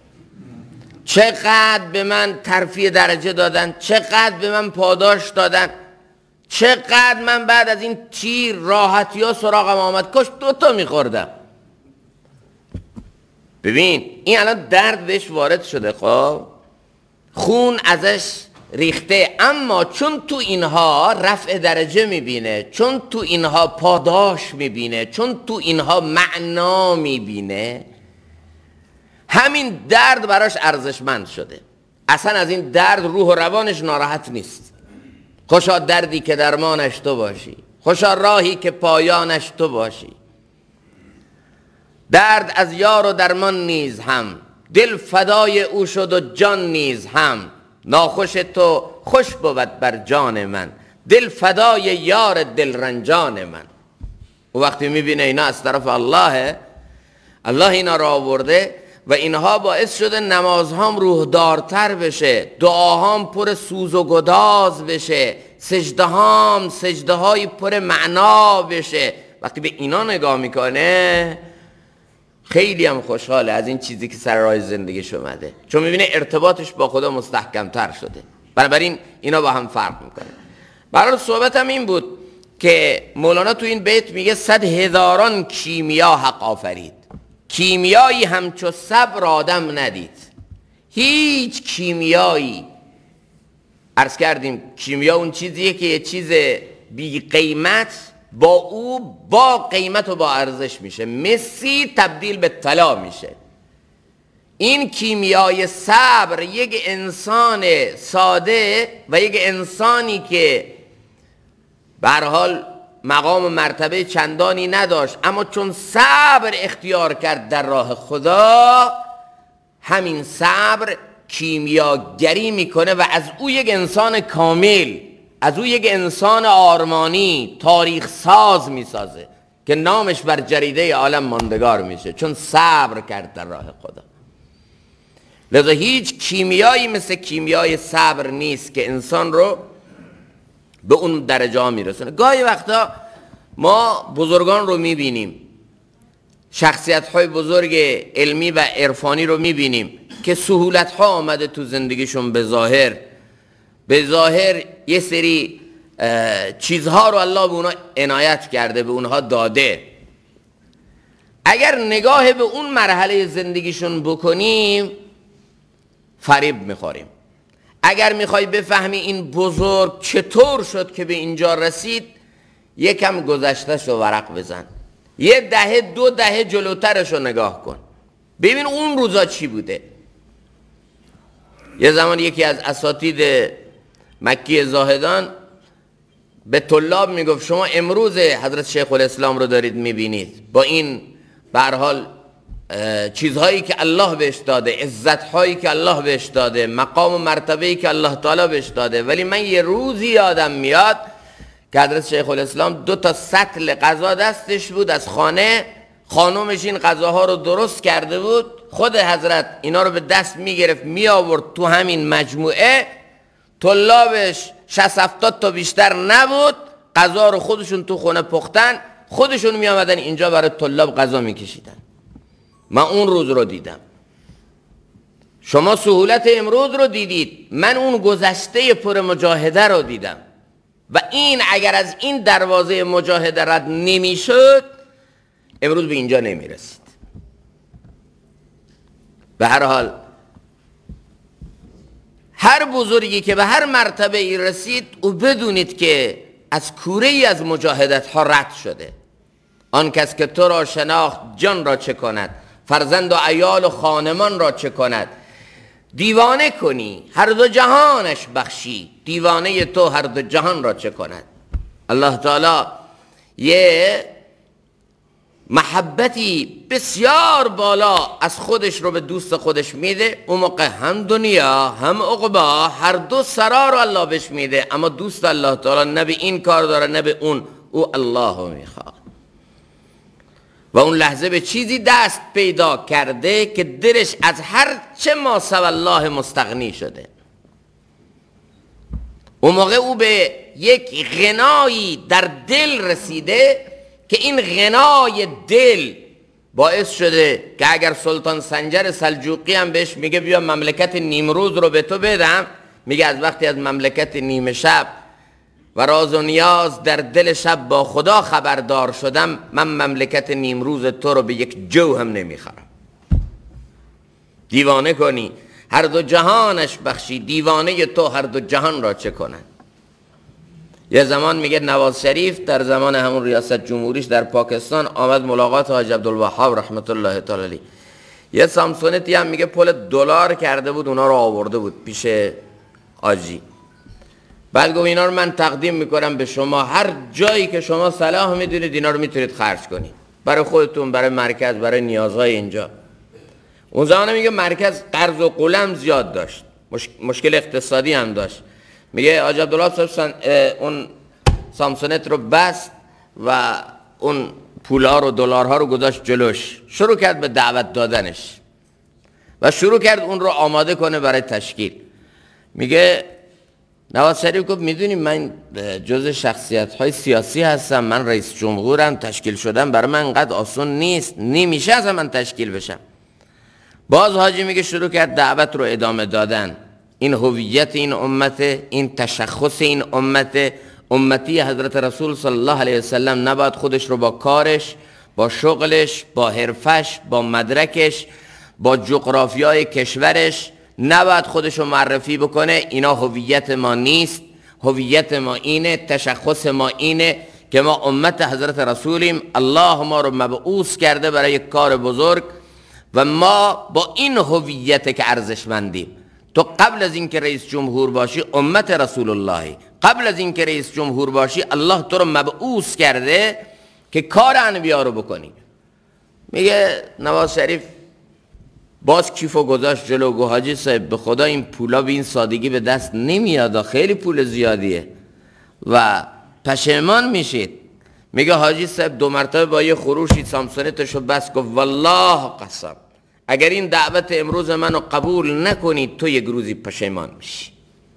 A: چقدر به من ترفیع درجه دادن؟ چقدر به من پاداش دادن؟ چقدر من بعد از این تیر راحتی ها سراغم آمد، کاش دوتا میخوردم. ببین این الان درد بهش وارد شده، خب خون ازش ریخته، اما چون تو اینها رفع درجه میبینه، چون تو اینها پاداش میبینه، چون تو اینها معنا میبینه، همین درد براش ارزشمند شده. اصلا از این درد روح و روانش ناراحت نیست. خوشا دردی که درمانش تو باشی، خوشا راهی که پایانش تو باشی. درد از یار و درمان نیز هم، دل فدای او شد و جان نیز هم. ناخوش تو خوش بود بر جان من، دل فدای یار دل رنجان من. و وقتی میبینه اینا از طرف اللهه، الله اینا را آورده و اینها باعث شده نمازهام روحدارتر بشه، دعاهام پر سوز و گداز بشه، سجدهام سجده های پر معنا بشه. وقتی به اینا نگاه میکنه خیلی هم خوشحاله از این چیزی که سر راه زندگیش اومده، چون میبینه ارتباطش با خدا مستحکمتر شده. بنابراین اینا با هم فرق میکنه. برای صحبت هم این بود که مولانا تو این بیت میگه صد هزاران کیمیا حق آفرید، کیمیایی همچو صبر آدم ندید. هیچ کیمیایی، عرض کردیم کیمیا اون چیزیه که یه چیز بی قیمت با او با قیمت و با ارزش میشه، مسی تبدیل به طلا میشه. این کیمیای صبر یک انسان ساده و یک انسانی که به هر حال مقام و مرتبه چندانی نداشت، اما چون صبر اختیار کرد در راه خدا، همین صبر کیمیاگری میکنه و از او یک انسان کامل، از او یک انسان آرمانی، تاریخ ساز میسازه که نامش بر جریده عالم ماندگار میشه، چون صبر کرد در راه خدا. لذا هیچ کیمیایی مثل کیمیای صبر نیست که انسان رو به اون درجه ها میرسونه. گاهی وقتا ما بزرگان رو میبینیم، شخصیت های بزرگ علمی و عرفانی رو میبینیم که سهولت ها آمده تو زندگیشون، به ظاهر به ظاهر یه سری چیزها رو الله به اونها عنایت کرده، به اونها داده. اگر نگاه به اون مرحله زندگیشون بکنیم فریب میخوریم. اگر میخوای بفهمی این بزرگ چطور شد که به اینجا رسید، یکم گذشتهش رو ورق بزن، یه دهه دو دهه جلوترش رو نگاه کن، ببین اون روزا چی بوده. یه زمان یکی از اساتید مکی زاهدان به طلاب میگفت شما امروز حضرت شیخ الاسلام رو دارید میبینید با این به هر حال چیزهایی که الله بهش داده، عزتهایی که الله بهش داده، مقام و مرتبه‌ای که الله تعالی بهش داده، ولی من یه روزی یادم میاد که حضرت شیخ الاسلام دو تا سطل غذا دستش بود از خانه، خانومش این غذاها رو درست کرده بود، خود حضرت اینا رو به دست میگرفت می آورد تو همین مجموعه، طلابش شصت هفتاد تا بیشتر نبود، غذا رو خودشون تو خونه پختن، خودشون می آمدن اینجا برای طلاب غذا میکشیدن. من اون روز رو دیدم. شما سهولت امروز رو دیدید، من اون گذشته پر مجاهده رو دیدم و این اگر از این دروازه مجاهده رد نمیشد امروز به اینجا نمیرسید. به هر حال هر بزرگی که به هر مرتبه ای رسید او بدونید که از کوره ای از مجاهدت ها رد شده. آن کس که تو را شناخت جان را چه کند، فرزند و عیال و خانمان را چه کند. دیوانه کنی هر دو جهانش بخشی، دیوانه تو هر دو جهان را چه کند. الله تعالی یه محبتی بسیار بالا از خودش رو به دوست خودش میده. اون موقع هم دنیا هم عقبا هر دو سرا رو الله بهش میده، اما دوست الله تعالی نه به این کار داره نه به اون، او الله رو میخواد و اون لحظه به چیزی دست پیدا کرده که دلش از هر چه ما سوى الله مستغنی شده. اون موقع او به یک غنایی در دل رسیده که این غنای دل باعث شده که اگر سلطان سنجر سلجوقی هم بهش میگه بیا مملکت نیمروز رو به تو بدم، میگه از وقتی از مملکت نیمه شب و راز و نیاز در دل شب با خدا خبردار شدم، من مملکت نیمروز تو رو به یک جو هم نمیخرم. دیوانه کنی هر دو جهانش بخشی، دیوانه تو هر دو جهان را چه کنن. یه زمان میگه نواز شریف در زمان همون ریاست جمهوریش در پاکستان آمد ملاقات حاج عبدالوهاب رحمت الله تعالی علیه. یه سامسونتی هم میگه پول دلار کرده بود، اونا رو آورده بود پیش حاجی. بعد گفت اینا رو من تقدیم میکنم به شما، هر جایی که شما صلاح میدونید اینا رو میتونید خرج کنید برای خودتون، برای مرکز، برای نیازهای اینجا. اون زمان میگه مرکز قرض و قلم زیاد داشت، مش... مشکل اقتصادی هم داشت. میگه حاج عبدالله صاحب اون سامسونت رو بست و اون پولها رو دلارها رو گذاشت جلوش، شروع کرد به دعوت دادنش و شروع کرد اون رو آماده کنه برای تشکیل. میگه نواز شریف گفت میدونی من جز شخصیت های سیاسی هستم، من رئیس جمهورم، تشکیل شدم برای من انقدر آسون نیست، نمیشه از من تشکیل بشم. باز حاجی میگه شروع کرد دعوت رو ادامه دادن. این هویت این امت، این تشخص این امت، امتی حضرت رسول صلی الله علیه وسلم نباید خودش رو با کارش، با شغلش، با حرفش، با مدرکش، با جغرافیای کشورش نباید خودش رو معرفی بکنه. اینا هویت ما نیست، هویت ما اینه، تشخص ما اینه که ما امت حضرت رسولیم، الله ما رو مبعوث کرده برای یک کار بزرگ و ما با این هویت که ارزشمندیم. تو قبل از اینکه رئیس جمهور باشی امت رسول الله، قبل از اینکه رئیس جمهور باشی الله تو رو مبعوث کرده که کار انبیا رو بکنی. میگه نواز شریف باز کیفو گذاشت جلو، گفت حاجی صاحب به خدا این پولا به این سادگی به دست نمیاد، خیلی پول زیادیه و پشیمان میشید. میگه حاجی صاحب دو مرتبه با یه خروشی سامسونتشو بس، گفت والله قسم اگر این دعوت امروز منو قبول نکنید تو یک روزی پشیمان میشی.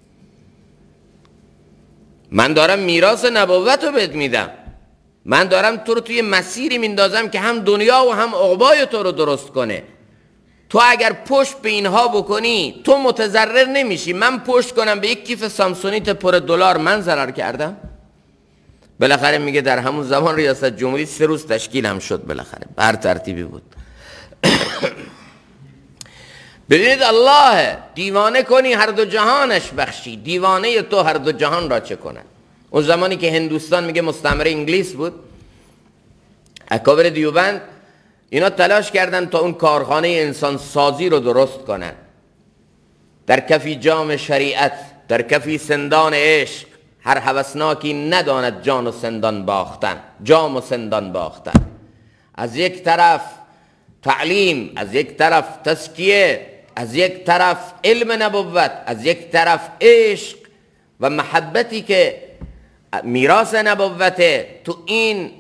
A: من دارم میراث نبوت رو بهت میدم، من دارم تو رو توی مسیری میندازم که هم دنیا و هم عقبای تو رو درست کنه. تو اگر پشت به اینها بکنی تو متضرر نمیشی، من پشت کنم به یک کیف سامسونیت پر دلار من ضرر کردم؟ بالاخره میگه در همون زمان ریاست جمهوری سه روز تشکیل هم شد، بالاخره هر ترتیبی بود. ببینید الله دیوانه کنی هر دو جهانش بخشی، دیوانه تو هر دو جهان را چه کنن. اون زمانی که هندوستان میگه مستعمره انگلیس بود، اکابر دیوبند اینا تلاش کردن تا اون کارخانه انسان سازی رو درست کنن، در کفی جام شریعت، در کفی سندان عشق، هر هوسناکی نداند جان و سندان باختن، جام و سندان باختن. از یک طرف تعلیم، از یک طرف تزکیه، از یک طرف علم نبوت، از یک طرف عشق و محبتی که میراث نبوته، تو این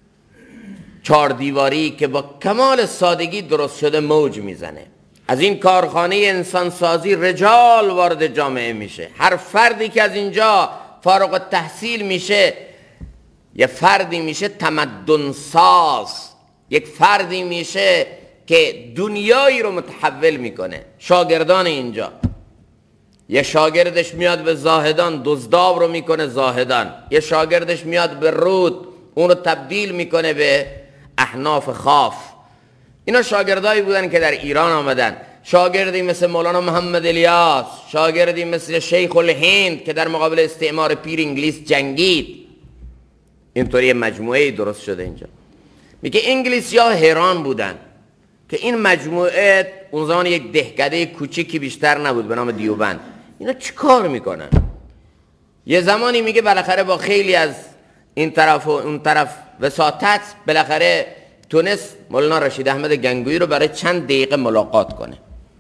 A: چار دیواری که با کمال سادگی درست شده موج میزنه. از این کارخانه انسان سازی رجال وارد جامعه میشه. هر فردی که از اینجا فارغ التحصیل میشه یه فردی میشه تمدن ساز، یک فردی میشه که دنیایی رو متحول میکنه. شاگردان اینجا، یه شاگردش میاد به زاهدان، دزداب رو میکنه زاهدان. یه شاگردش میاد به رود، اون رو تبدیل میکنه به احناف خاف. اینا شاگردایی بودن که در ایران آمدن. شاگردی مثل مولانا محمد الیاس، شاگردی مثل شیخ الهند که در مقابل استعمار پیر انگلیس جنگید. اینطوری مجموعه درست شده اینجا. میگه انگلیسی ها حیران بودن که این مجموعه اون زمان یک دهکده کوچیکی بیشتر نبود به نام دیوبند، اینا چی کار میکنن؟ یه زمانی میگه بالاخره با خیلی از این طرف و اون طرف وساطت بالاخره تونست مولانا رشید احمد گنگویی رو برای چند دقیقه ملاقات کنه.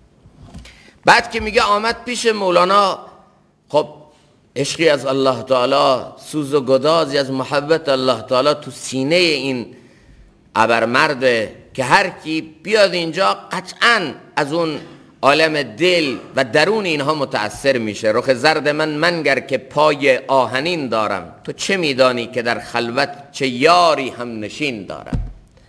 A: بعد که میگه آمد پیش مولانا، خب عشقی از الله تعالی، سوز و گدازی از محبت الله تعالی تو سینه این ابرمرده که هر کی بیاد اینجا قطعاً از اون عالم دل و درون اینها متأثر میشه. رخ زرد من منگر که پای آهنین دارم، تو چه میدانی که در خلوت چه یاری هم نشین دارم.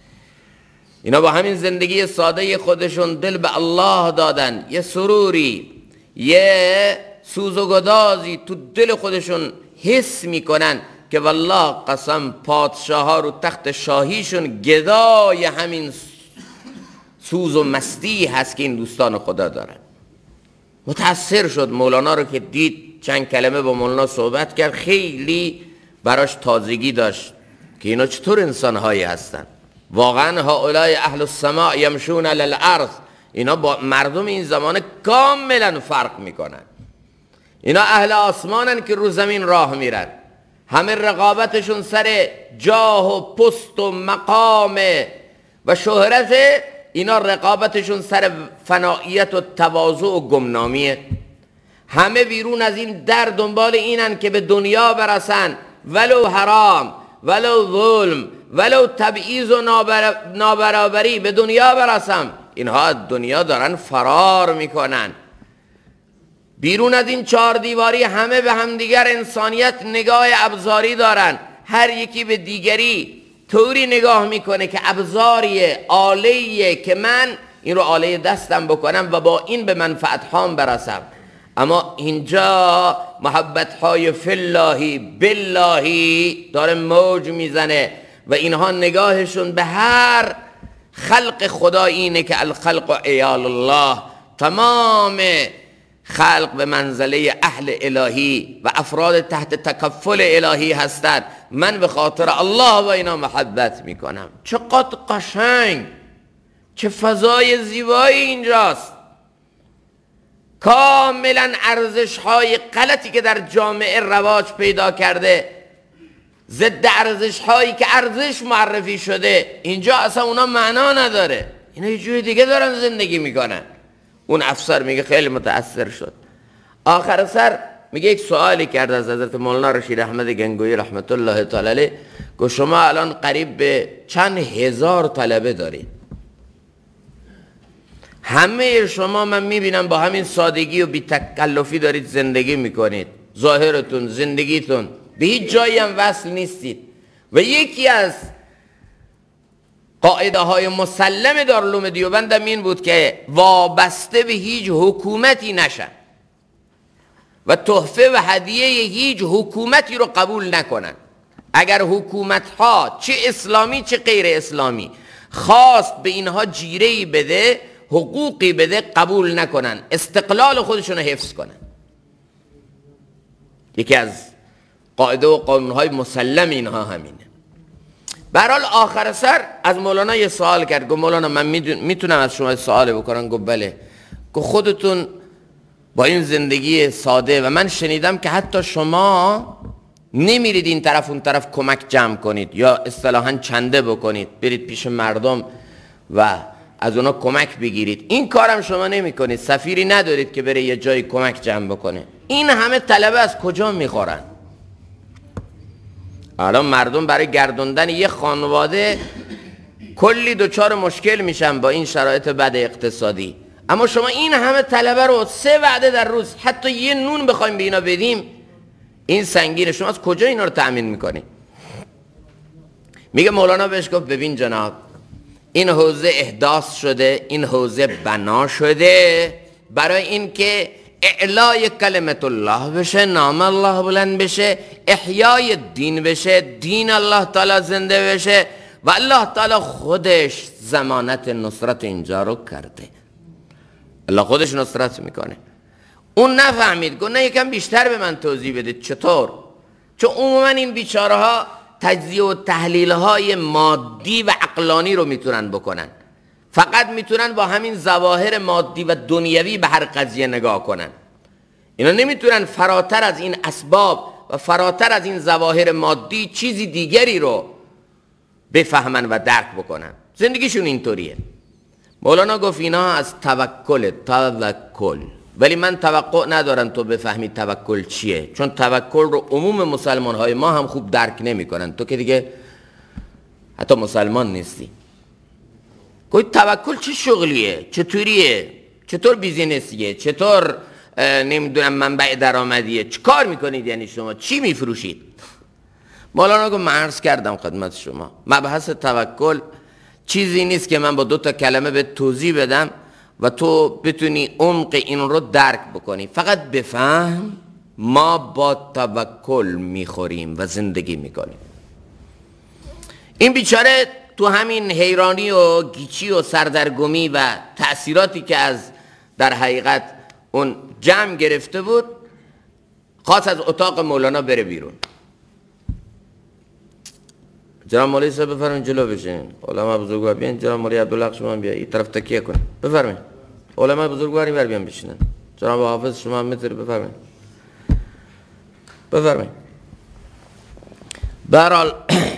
A: اینا با همین زندگی ساده خودشون دل به الله دادن، یه سروری، یه سوز و گدازی تو دل خودشون حس میکنن که والله قسم پادشاه ها رو تخت شاهیشون گدای همین سوز و مستی هست که این دوستان خدا دارن. متأثر شد مولانا رو که دید، چند کلمه با مولانا صحبت کرد، خیلی براش تازگی داشت که اینا چطور انسانهایی هستن. واقعا هؤلاء اهل السماء یمشون علی الارض، اینا با مردم این زمان کاملا فرق میکنن. اینا اهل آسمانن که رو زمین راه میرن، همه رقابتشون سر جاه و پست و مقام و شهرت، اینا رقابتشون سر فنائیت و تواضع و گمنامیه. همه بیرون از این در دنبال اینن که به دنیا برسن، ولو حرام، ولو ظلم، ولو تبعیض و نابرابری، به دنیا برسم. اینها از دنیا دارن فرار میکنن. بیرون از این چهار دیواری همه به همدیگر انسانیت نگاه ابزاری دارن، هر یکی به دیگری طوری نگاه میکنه که ابزاریه، آلهیه که من این رو آله دستم بکنم و با این به منفعت هام برسم. اما اینجا محبت های فاللهی باللهی داره موج میزنه و اینها نگاهشون به هر خلق خدا اینه که الخلق عیال الله، تمام خلق به منزله اهل الهی و افراد تحت تکفل الهی هستند. من به خاطر الله با اینا محبت میکنم. چقدر قشنگ، چه فضای زیبایی اینجاست. کاملا ارزش های غلطی که در جامعه رواج پیدا کرده، ضد ارزش هایی که ارزش معرفی شده، اینجا اصلا اونا معنا نداره. اینا یه جوی دیگه دارن زندگی میکنن. اون افسر میگه خیلی متأثر شد. آخر سر میگه یک سوالی کرد از حضرت مولانا رشید احمد گنگویی رحمت الله تعالی علیه، گفت شما الان قریب به چند هزار طلبه دارید، همه شما من میبینم با همین سادگی و بی تکلفی دارید زندگی میکنید، ظاهرتون، زندگیتون به هیچ جایی هم وصل نیستید و یکی از قاعده های مسلم دارالعلوم دیوبند هم این بود که وابسته به هیچ حکومتی نشن و تحفه و هدیه هیچ حکومتی رو قبول نکنن. اگر حکومت ها چه اسلامی چه غیر اسلامی خواست به اینها جیره‌ای بده، حقوقی بده، قبول نکنن، استقلال خودشون رو حفظ کنن. یکی از قاعده و قانونهای مسلم اینها همینه. برحال آخر سر از مولانا یه سوال کرد، گفت مولانا من میتونم از شما سوال بکنم؟ گفت بله. گفت خودتون با این زندگی ساده و من شنیدم که حتی شما نمیرید این طرف اون طرف کمک جمع کنید یا اصطلاحاً چنده بکنید، برید پیش مردم و از اونا کمک بگیرید، این کارم شما نمی کنید. سفیری ندارید که بره یه جای کمک جمع بکنه. این همه طلبه از کجا میخورن؟ الان مردم برای گردوندن یه خانواده کلی دوچار مشکل میشن با این شرایط بد اقتصادی، اما شما این همه طلبه رو سه وعده در روز حتی یه نون بخوایم به اینا بدیم، این سنگینه. شما از کجا اینا رو تأمین میکنی؟ میگه مولانا بهش گفت ببین جناب، این حوزه احداث شده، این حوزه بنا شده برای این که اعلای کلمت الله بشه، نام الله بلند بشه، احیای دین بشه، دین الله تعالی زنده بشه و الله تعالی خودش ضمانت نصرت اینجا رو کرده. الله خودش نصرت میکنه. اون نفهمید، گفت نه یکم بیشتر به من توضیح بدید چطور؟ چون عموما این بیچاره ها تجزیه و تحلیل های مادی و عقلانی رو میتونن بکنن، فقط میتونن با همین ظواهر مادی و دنیوی به هر قضیه نگاه کنن. اینا نمیتونن فراتر از این اسباب و فراتر از این ظواهر مادی چیزی دیگری رو بفهمن و درک بکنن. زندگیشون اینطوریه. مولانا گفت اینا از توکل، توکل، ولی من توقع ندارم تو بفهمی توکل چیه، چون توکل رو عموم مسلمان های ما هم خوب درک نمی کنن. تو که دیگه حتی مسلمان نیستی. گفت توکل چه شغلیه، چطوریه، چطور بیزینسیه، چطور نمیدونم منبع درآمدیه، چه کار میکنید، یعنی شما چی میفروشید؟ مولانا گفت من عرض کردم خدمت شما، مبحث توکل چیزی نیست که من با دو تا کلمه به توضیح بدم و تو بتونی عمق این رو درک بکنی. فقط بفهم ما با توکل میخوریم و زندگی میکنیم. این بیچاره تو همین حیرانی و گیچی و سردرگمی و تأثیراتی که از در حقیقت اون جمع گرفته بود خواست از اتاق مولانا بره بیرون. جناب مولوی صاحب بفرمایید جلو بشین. علما بزرگوار بیان. جناب مولوی عبدالحق شما بیا این طرف تکیه کن. بفرمایید. علما بزرگواری بر بیان بشینن. جناب حافظ شما میتونید بفرمایید. بفرمایید. به هر حال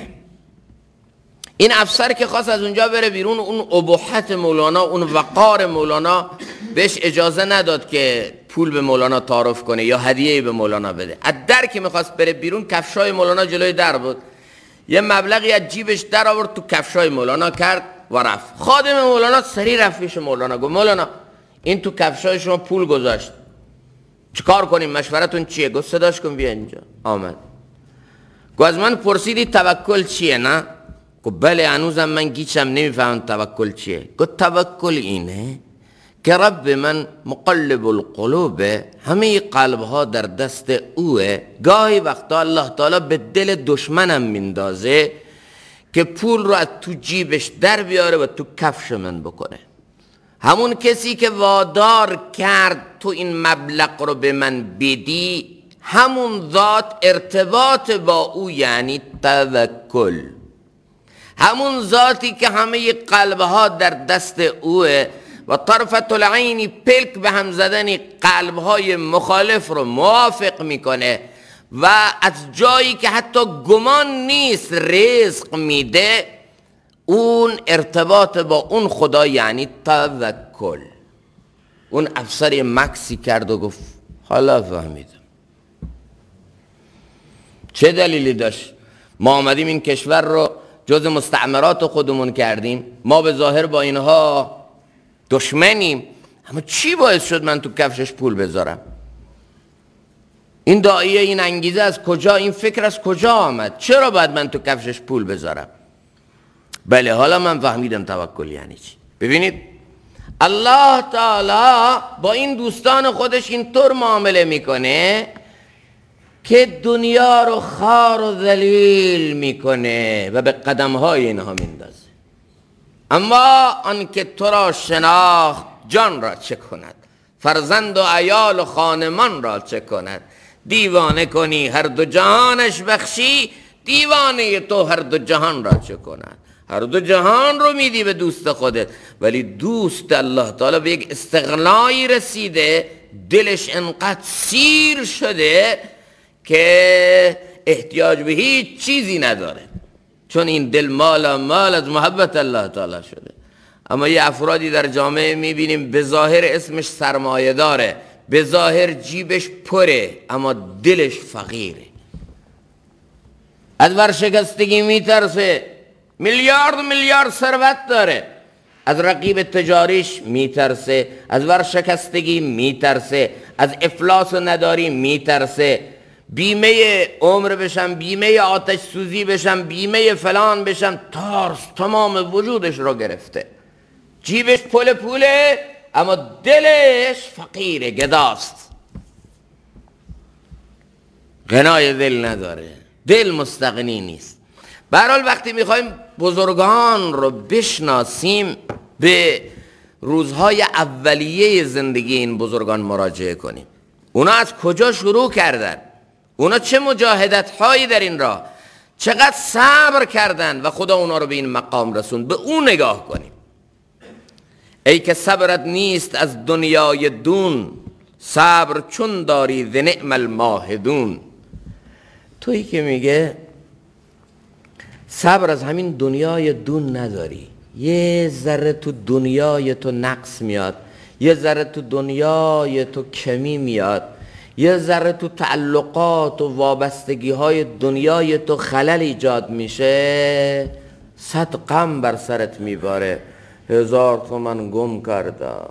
A: این افسر که خواست از اونجا بره بیرون، اون ابهت مولانا، اون وقار مولانا بهش اجازه نداد که پول به مولانا تعارف کنه یا هدیه‌ای به مولانا بده. از در که میخواست بره بیرون کفشای مولانا جلوی در بود، یه مبلغی از جیبش در آورد تو کفشای مولانا کرد و رفت. خادم مولانا سریع رفت پیش مولانا گفت مولانا این تو کفشای شما پول گذاشت، چیکار کنیم؟ مشورتون چیه؟ گفت صداش کن بیا اینجا. آمد. گفت از من پرسیدی توکل چیه؟ نه؟ گفت بله هنوزم من گیچم نمیفهمم توکل چیه. گفت توکل اینه که رب من مقلب القلوبه، همه قلبها در دست اوه. گاهی وقتا الله تعالی به دل دشمنم میندازه که پول رو از تو جیبش در بیاره و تو کفش من بکنه. همون کسی که وادار کرد تو این مبلغ رو به من بدی، همون ذات ارتباط با او یعنی توکل. همون ذاتی که همه قلبها در دست اوه و طرفت العینی پلک به هم زدن قلبهای مخالف رو موافق میکنه و از جایی که حتی گمان نیست رزق میده، اون ارتباط با اون خدا یعنی توکل. اون افسر مکسی کرد و گفت حالا فهمیدم. چه دلیلی داشت؟ ما آمدیم این کشور رو جز مستعمرات خودمون کردیم، ما به ظاهر با اینها دشمنیم، اما چی باعث شد من تو کفشش پول بذارم؟ این داعیه، این انگیزه از کجا، این فکر از کجا آمد؟ چرا باید من تو کفشش پول بذارم؟ بله حالا من فهمیدم توکل یعنی چی. ببینید الله تعالی با این دوستان خودش اینطور معامله میکنه که دنیا رو خار و ذلیل میکنه و به قدمهای اینها میندازه. اما آنکه تو را شناخت جان را چه کند، فرزند و عیال و خانمان را چه کند. دیوانه کنی هر دو جهانش بخشی، دیوانه تو هر دو جهان را چه کند. هر دو جهان رو میدی به دوست خودت، ولی دوست الله تعالی به یک استغنایی رسیده، دلش انقدر سیر شده که احتیاج به هیچ چیزی نداره، چون این دل مالا مال از محبت الله تعالی شده. اما یه افرادی در جامعه میبینیم به ظاهر اسمش سرمایه داره، به ظاهر جیبش پره، اما دلش فقیره، از ورشکستگی میترسه، میلیارد میلیارد ثروت داره، از رقیب تجاریش میترسه، از ورشکستگی میترسه، از افلاس و نداری میترسه، بیمه عمر بشم، بیمه آتش سوزی بشم، بیمه فلان بشم، تارس تمام وجودش رو گرفته. جیبش پول پوله اما دلش فقیره، گداست، غنای دل نداره، دل مستغنی نیست. به هر حال وقتی میخوایم بزرگان رو بشناسیم، به روزهای اولیه زندگی این بزرگان مراجعه کنیم. اونا از کجا شروع کردن؟ اونا چه مجاهدت هایی در این راه، چقدر صبر کردن و خدا اونا رو به این مقام رسوند. به اون نگاه کنیم. ای که صبرت نیست از دنیای دون، صبر چون داری ذ نعم الماهدون. تویی که میگه صبر از همین دنیای دون نداری، یه ذره تو دنیای تو نقص میاد، یه ذره تو دنیای تو کمی میاد، یه ذره تو تعلقات و وابستگی های دنیای تو خلل ایجاد میشه، صد غم بر سرت میباره. هزار تومن گم کردم،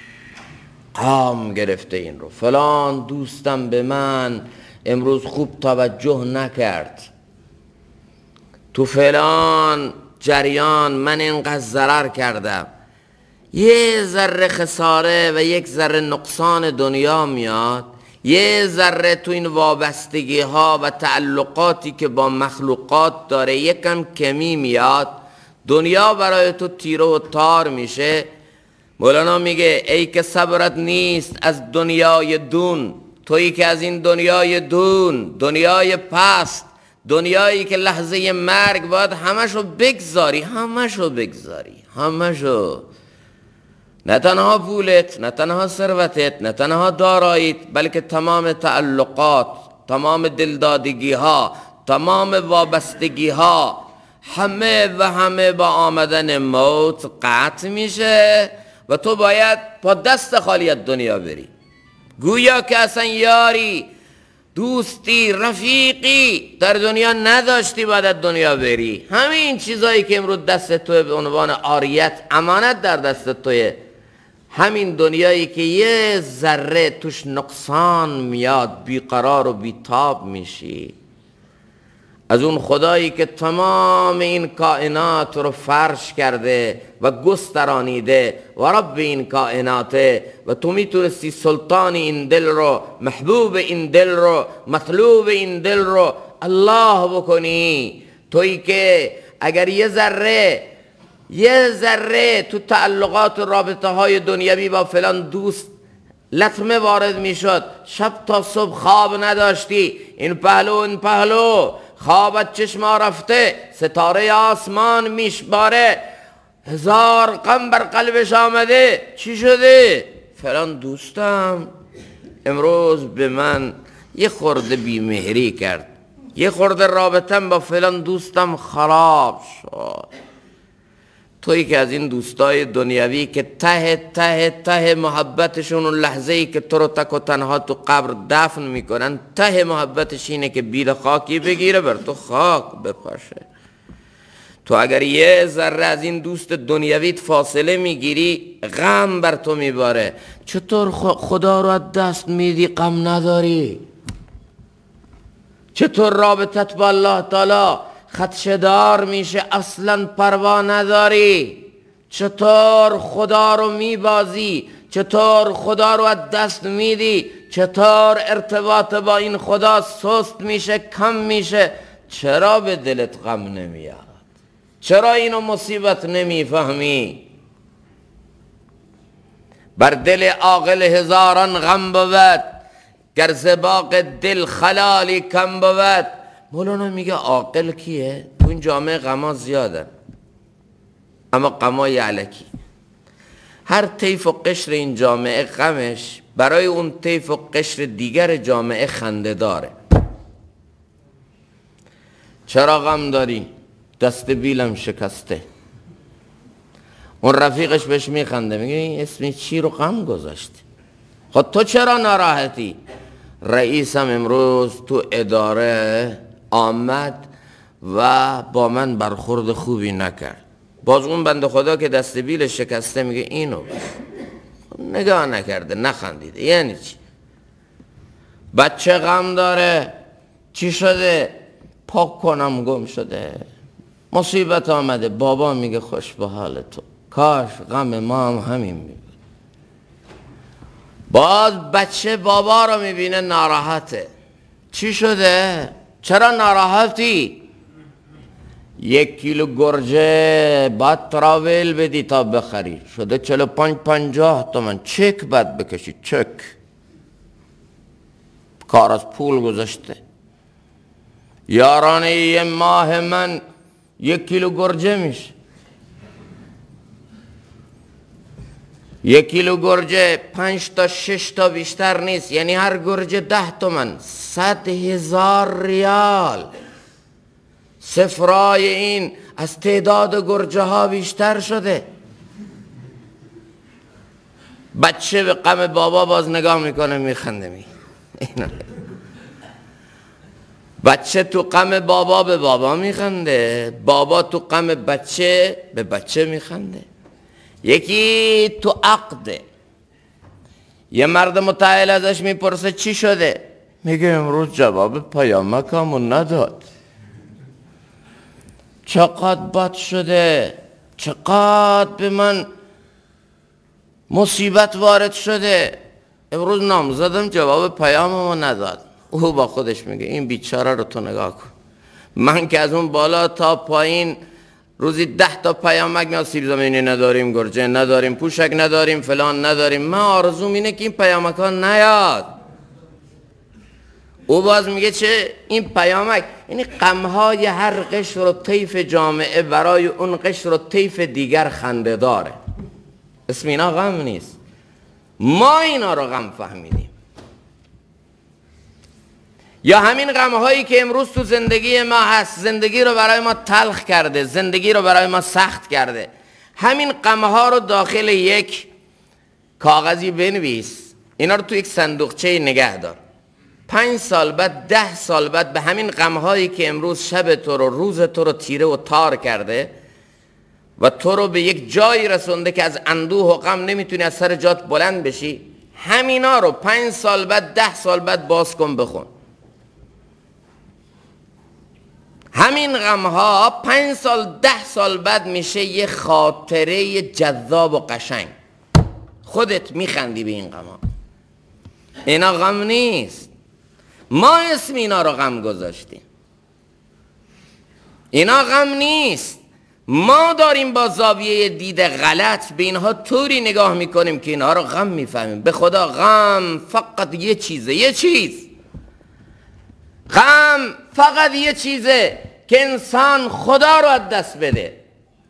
A: غم گرفته این رو، فلان دوستم به من امروز خوب توجه نکرد، تو فلان جریان من اینقدر ضرر کردم. یه ذره خساره و یک ذره نقصان دنیا میاد، یه ذره تو این وابستگی ها و تعلقاتی که با مخلوقات داره یکم کمی میاد، دنیا برای تو تیره و تار میشه. مولانا میگه ای که صبرت نیست از دنیای دون، تویی که از این دنیای دون، دنیای پست، دنیایی که لحظه مرگ باید همشو بگذاری، همشو بگذاری، همشو، نه تنها پولت، نه تنها ثروتت، نه تنها داراییت، بلکه تمام تعلقات، تمام دلدادگی ها، تمام وابستگی ها، همه و همه با آمدن موت قطع میشه و تو باید با دست خالی از دنیا بری. گویا که اصلا یاری، دوستی، رفیقی در دنیا نداشتی بعد از دنیا بری. همین چیزایی که امروز دست توی به عنوان عاریت، امانت در دست توی، همین دنیایی که یه ذره توش نقصان میاد بیقرار و بیتاب میشی، از اون خدایی که تمام این کائنات رو فرش کرده و گسترانیده و رب این کائناته و تو میتونستی سلطان این دل رو، محبوب این دل رو، مطلوب این دل رو الله بکنی. تویی که اگر یه ذره یه ذره تو تعلقات و رابطه های دنیوی با فلان دوست لطمه وارد میشد، شب تا صبح خواب نداشتی، این پهلو این پهلو، خوابت چشما رفته، ستاره آسمان میشباره، هزار غم بر قلبش آمده، چی شده؟ فلان دوستم امروز به من یه خورده بیمهری کرد، یه خورده رابطم با فلان دوستم خراب شد. تویی که از این دوستای دنیوی که ته ته ته محبتشون اون لحظه ای که تو رو تک و تنها تو قبر دفن میکنن، ته محبتش اینه که بیل خاکی بگیره بر تو خاک بپاشه. تو اگر یه ذره از این دوست دنیویت فاصله میگیری، غم بر تو میباره. چطور خدا رو از دست میدی غم نداری؟ چطور رابطت با الله تعالی خدشه‌دار میشه اصلا پروا نداری؟ چطور خدا رو میبازی؟ چطور خدا رو از دست میدی؟ چطور ارتباط با این خدا سست میشه، کم میشه؟ چرا به دلت غم نمیاد؟ چرا اینو مصیبت نمیفهمی؟ بر دل عاقل هزاران غم بود، گر ز باغ دل خلالی کم بود. مولانا میگه عاقل کیه؟ تو این جامعه غما زیادن، اما غمای علکی. هر طیف و قشر این جامعه غمش برای اون طیف و قشر دیگر جامعه خنده داره. چرا غم داری؟ دست بیلم شکسته. اون رفیقش بهش میخنده، میگه این اسم چی رو غم گذاشتی؟ خود تو چرا ناراحتی؟ رئیسم امروز تو اداره آمد و با من برخورد خوبی نکرد. باز اون بنده خدا که دست بیل شکسته میگه اینو نگاه نکرده، نخندیده. یعنی چی؟ بچه غم داره، چی شده؟ پاک کنم گم شده، مصیبت آمده. بابا میگه خوش به حال تو، کاش غم ما هم همین میبود. باز بچه بابا رو میبینه ناراحته، چی شده؟ چرا ناراحتی؟ یک کیلو گرجه باید تراویل بدی تا بخری، شده چلو پنج پنجاه تومن، چک باید بکشی، چک. کار از پول گذاشته. یارانه یه ماه من یک کیلو گرجه میشه، یک کیلو گرجه پنج تا شش تا بیشتر نیست، یعنی هر گرجه ده تومن، صد هزار ریال. صفرای این از تعداد گرجه ها بیشتر شده. بچه به غم بابا باز نگاه میکنه میخنده. می بچه تو غم بابا به بابا میخنده، بابا تو غم بچه به بچه میخنده. یکی تو عقده، یه مرد متعهل ازش میپرسه چی شده؟ میگه امروز جواب پیامکمون نداد. چقدر بد شده، چقدر به من مصیبت وارد شده، امروز نام زدم جواب پیاممو نداد. او با خودش میگه این بیچاره رو تو نگاه کن، من که از اون بالا تا پایین روزی ده تا پیامک میاد سیب زمینی نداریم، گرجه نداریم، پوشک نداریم، فلان نداریم. من آرزوم اینه که این پیامک ها نیاد. او باز میگه چه؟ این پیامک یعنی غمهای هر قشر و طیف جامعه برای اون قشر و طیف دیگر خنده داره. اسم اینا غم نیست، ما اینا رو غم فهمیدیم. یا همین غمهایی که امروز تو زندگی ما هست، زندگی رو برای ما تلخ کرده، زندگی رو برای ما سخت کرده. همین غمها رو داخل یک کاغذی بنویس، اینا رو تو یک صندوقچه نگه دار. پنج سال بعد، ده سال بعد به همین غمهایی که امروز شب تو رو، روز تو رو تیره و تار کرده و تو رو به یک جایی رسونده که از اندوه و غم نمیتونی از سر جات بلند بشی، همینا رو پنج سال بعد، ده سال بعد باز کن بخون. همین غمها پنج سال، ده سال بعد میشه یه خاطره جذاب و قشنگ. خودت میخندی به این غمها. اینا غم نیست، ما اسم اینا رو غم گذاشتیم. اینا غم نیست، ما داریم با زاویه دید غلط به اینها طوری نگاه میکنیم که اینها رو غم میفهمیم. به خدا غم فقط یه چیزه، یه چیز. غم فقط یه چیزه که انسان خدا رو از دست بده.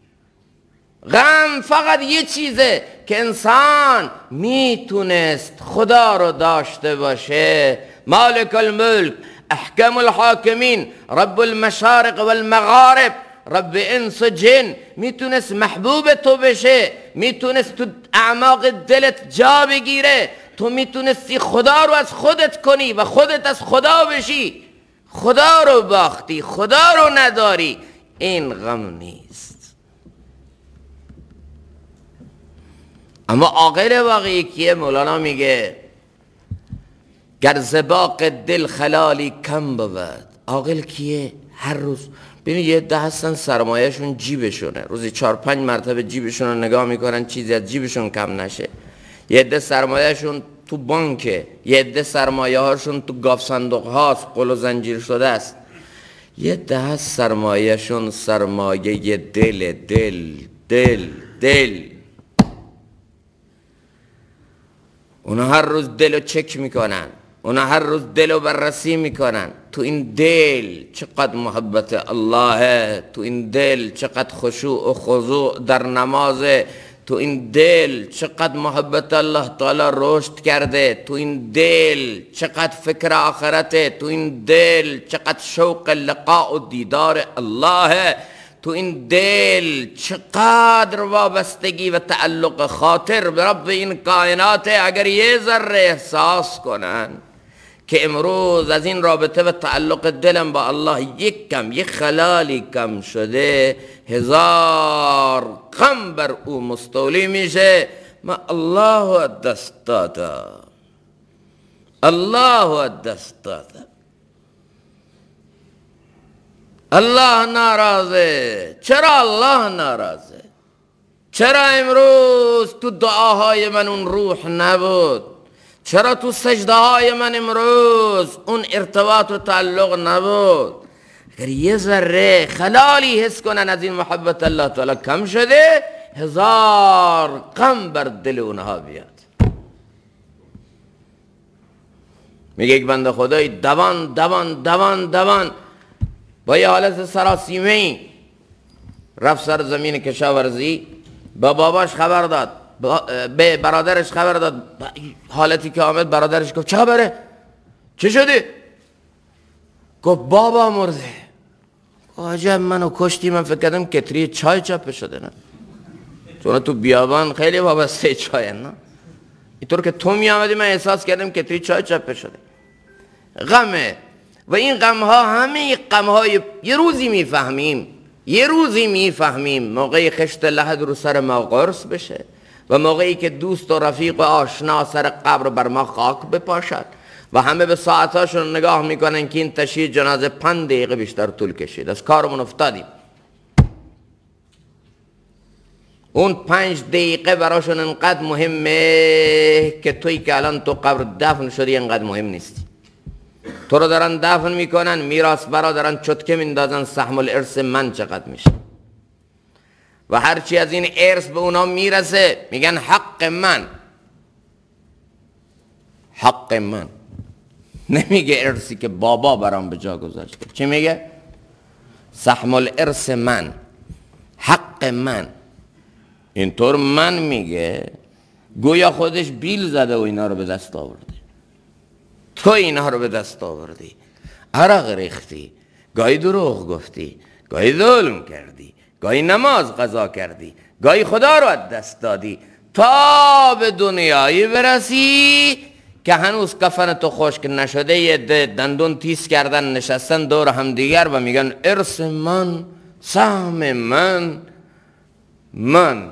A: غم فقط یه چیزه که انسان میتونست خدا رو داشته باشه. مالک الملک، احکم الحاکمین، رب المشارق والمغارب، رب انس و جن، میتونست محبوب تو بشه، میتونست تو اعماق دلت جا بگیره، تو میتونستی خدا رو از خودت کنی و خودت از خدا بشی. خدا رو باختی، خدا رو نداری. این غم نیست. اما عاقل واقعی کیه؟ مولانا میگه گر ز باغ دل خلالی کم بود. عاقل کیه؟ هر روز ببین یه ده هستن سرمایهشون جیبشونه، روزی چهار پنج مرتبه جیبشون رو نگاه میکنن چیزی از جیبشون کم نشه. یه ده سرمایهشون تو بانکه، یه ده سرمایه هاشون تو گاف صندوق هاست، قل و زنجیر شده است. یه ده هست سرمایهشون سرمایه دل دل دل دل. اونا هر روز دل رو چک میکنن، اونا هر روز دل رو بررسی میکنن. تو این دل چقدر محبت اللهه، تو این دل چقدر خشوع و خضوع در نمازه، تو این دل چقدر محبت الله تعالی رشد کرده، تو این دل چقدر فکر آخرته، تو این دل چقدر شوق لقاء و دیدار الله، تو این دل چقدر وابستگی و تعلق خاطر به رب این کائنات. اگر یه ذره احساس کنن که امروز از این رابطه و تعلق دلم با الله یک کم، یک خلالی کم شده، هزار غم بر او مستولی میشه. ما الله دست دادم، الله دست دادم. الله ناراضه. چرا الله ناراضه؟ چرا امروز تو دعاهای من اون روح نبود؟ چرا تو سجده های من امروز اون ارتباط و تعلق نبود؟ اگر یه ذره خلالی حس کنن از این محبت الله تعالی کم شده، هزار غم بر دل اونها بیاد. میگه یک بنده خدای دوان دوان دوان دوان با یه حالت سراسیمه ای رفت سر زمین کشاورزی، با باباش خبر داد، به برادرش خبر داد. حالتی که آمد برادرش گفت چه خبره؟ چه شده؟ گفت بابا مرده. عجب منو کشتی، من فکر کردم کتری چای چپه شده. نه چون تو بیابان خیلی وابسته چای، نه اینطور که تو می آمدی من احساس کردم کتری چای چپه شده. غمه. و این غمها همه غمهای یه روزی میفهمیم، یه روزی میفهمیم موقعی خشت لحد رو سر ما قرص بشه و موقعی که دوست و رفیق و آشنا سر قبر بر ما خاک بپاشد و همه به ساعتاشون نگاه میکنن که این تشییع جنازه پنج دقیقه بیشتر طول کشید، از کارمون افتادیم. اون پنج دقیقه براشون انقدر مهمه که توی که الان تو قبر دفن شدی انقدر مهم نیستی. تو رو دارن دفن میکنن، میراث برا دارن چتکه میندازن، سهم الارث من چقدر میشه. و هرچی از این ارث به اونا میرسه میگن حق من. حق من نمیگه ارثی که بابا برام به جا گذاشته. چی میگه؟ سهم الارث من، حق من. اینطور من میگه گویا خودش بیل زده و اینا رو به دست آورده. تو اینا رو به دست آوردی، عرق ریختی، گاهی دروغ گفتی، گاهی ظلم کردی، گاهی نماز قضا کردی، گاهی خدا رو از دست دادی، تا به دنیایی برسی که هنوز کفن تو خشک نشده، یه دندون تیز کردن نشستن دور هم دیگر و میگن ارث من، سهم من. من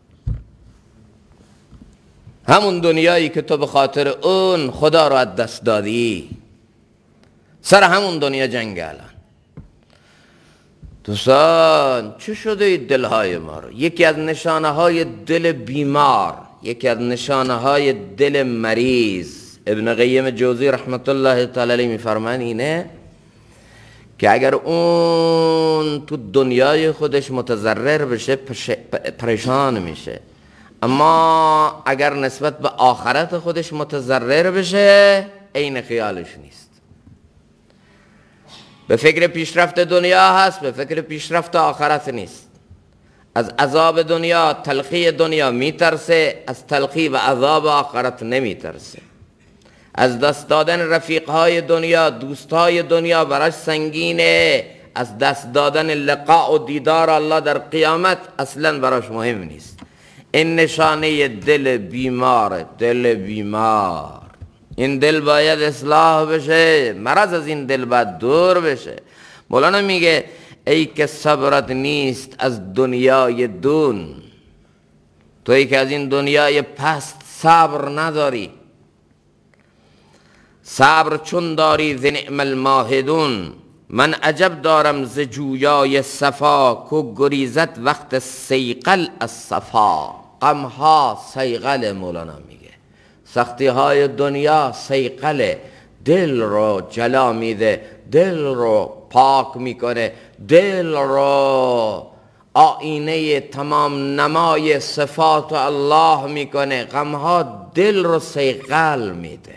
A: همون دنیایی که تو به خاطر اون خدا رو از دست دادی، سر همون دنیا جنگ الان. دوستان چه شده دلهای ما رو؟ یکی از نشانه های دل بیمار، یکی از نشانه های دل مریض، ابن قیم جوزی رحمت الله تعالی علیه میفرمان اینه که اگر اون تو دنیای خودش متضرر بشه پریشان میشه، اما اگر نسبت به آخرت خودش متضرر بشه عین خیالش نیست. به فکر پیشرفت دنیا هست، به فکر پیشرفت آخرت نیست. از عذاب دنیا، تلخی دنیا میترسه، از تلخی و عذاب آخرت نمیترسه. از دست دادن رفیقهای دنیا، دوستهای دنیا براش سنگینه، از دست دادن لقاء و دیدار الله در قیامت اصلا براش مهم نیست. این نشانه دل بیمار، دل بیمار. این دل باید اصلاح بشه، مرض از این دل باید دور بشه. مولانا میگه ای که صبرت نیست از دنیای دون، تویی که از این دنیای پست صبر نداری. صبر چون داری ز نعم الماهدون، من عجب دارم ز جویای صفا، کو گریزت وقت سیقل از صفا. غمها سیقل، مولانا میگه سختی های دنیا سیقل، دل رو جلا میده، دل رو پاک میکنه، دل رو آینه تمام نمای صفات الله میکنه. غمها دل رو سیقل میده.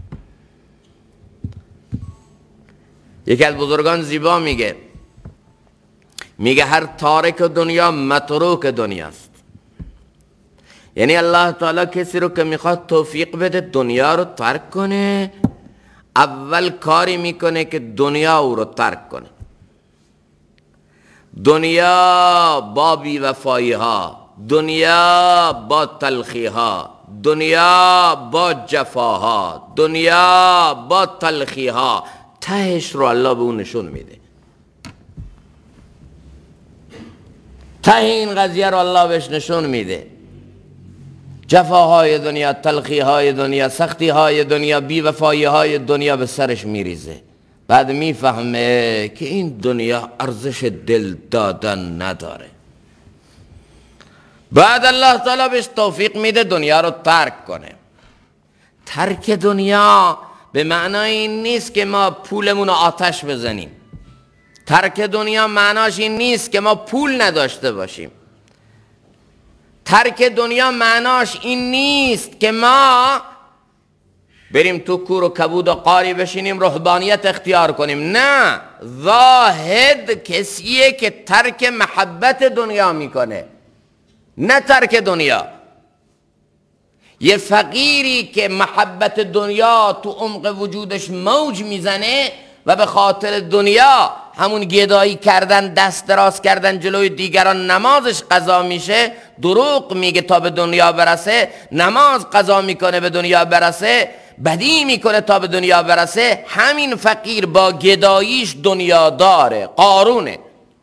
A: یکی از بزرگان زیبا میگه میگه هر تارک دنیا متروک دنیاست. یعنی الله تعالی کسی رو که میخواد توفیق بده دنیا رو ترک کنه، اول کاری میکنه که دنیا او رو ترک کنه. دنیا با بیوفایی ها، دنیا با تلخی ها، دنیا با جفاها، دنیا با تلخی ها، تهش رو الله به اون نشون میده. ته این قضیه رو الله بهش نشون میده. جفاهای دنیا، تلخی های دنیا، سختی های دنیا، بیوفایی های دنیا به سرش میریزه. بعد میفهمه که این دنیا ارزش دل دادن نداره. بعد الله تعالی بهش توفیق میده دنیا رو ترک کنه. ترک دنیا به معنای این نیست که ما پولمون رو آتش بزنیم. ترک دنیا معناش این نیست که ما پول نداشته باشیم. ترک دنیا معناش این نیست که ما بریم تو کور و کبود و قاری بشینیم رهبانیت اختیار کنیم. نه، زاهد کسیه که ترک محبت دنیا میکنه، نه ترک دنیا. یه فقیری که محبت دنیا تو عمق وجودش موج میزنه و به خاطر دنیا همون گدایی کردن، دست دراز کردن جلوی دیگران نمازش قضا میشه، دروغ میگه تا به دنیا برسه، نماز قضا میکنه به دنیا برسه، بدی میکنه تا به دنیا برسه. همین فقیر با گداییش دنیا داره، قارونه،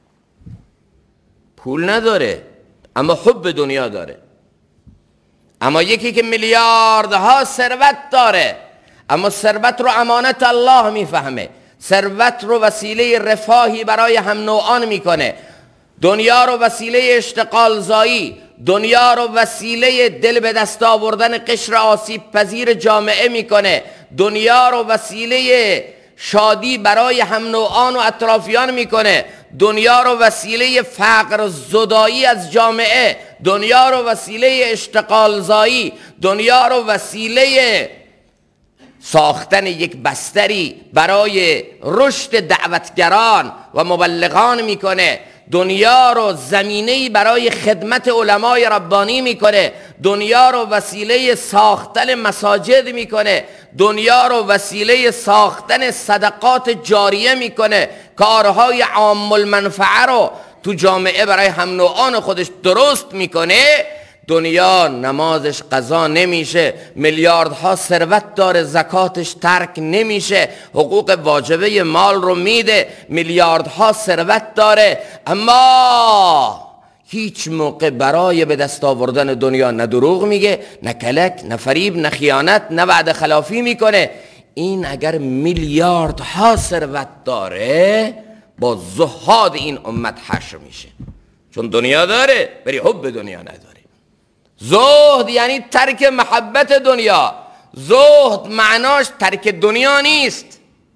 A: پول نداره اما حب دنیا داره. اما یکی که میلیاردها ثروت داره اما ثروت رو امانت الله میفهمه، ثروت رو وسیله رفاهی برای هم نوعان میکنه، دنیا رو وسیله اشتغال زایی، دنیا رو وسیله دل به دست آوردن قشر آسیب پذیر جامعه میکنه، دنیا رو وسیله شادی برای هم نوعان و اطرافیان میکنه، دنیا رو وسیله فقر زدایی از جامعه، دنیا رو وسیله اشتغال زایی، دنیا رو وسیله ساختن یک بستری برای رشد دعوتگران و مبلغان میکنه، دنیا رو زمینه‌ای برای خدمت علمای ربانی میکنه، دنیا رو وسیله ساختن مساجد میکنه، دنیا رو وسیله ساختن صدقات جاریه میکنه، کارهای عام المنفعه رو تو جامعه برای هم نوعان خودش درست میکنه. دنیا نمازش قضا نمیشه، میلیاردها ثروت داره زکاتش ترک نمیشه، حقوق واجبه مال رو میده، میلیاردها ثروت داره، اما هیچ موقع برای به دست آوردن دنیا نه دروغ میگه، نه کلک، نه فریب، نه خیانت، نه وعده خلافی میکنه. این اگر میلیاردها ثروت داره با زهاد این امت حشر میشه، چون دنیا داره ولی حب دنیا نداره. زهد یعنی ترک محبت دنیا. زهد معناش ترک دنیا نیست.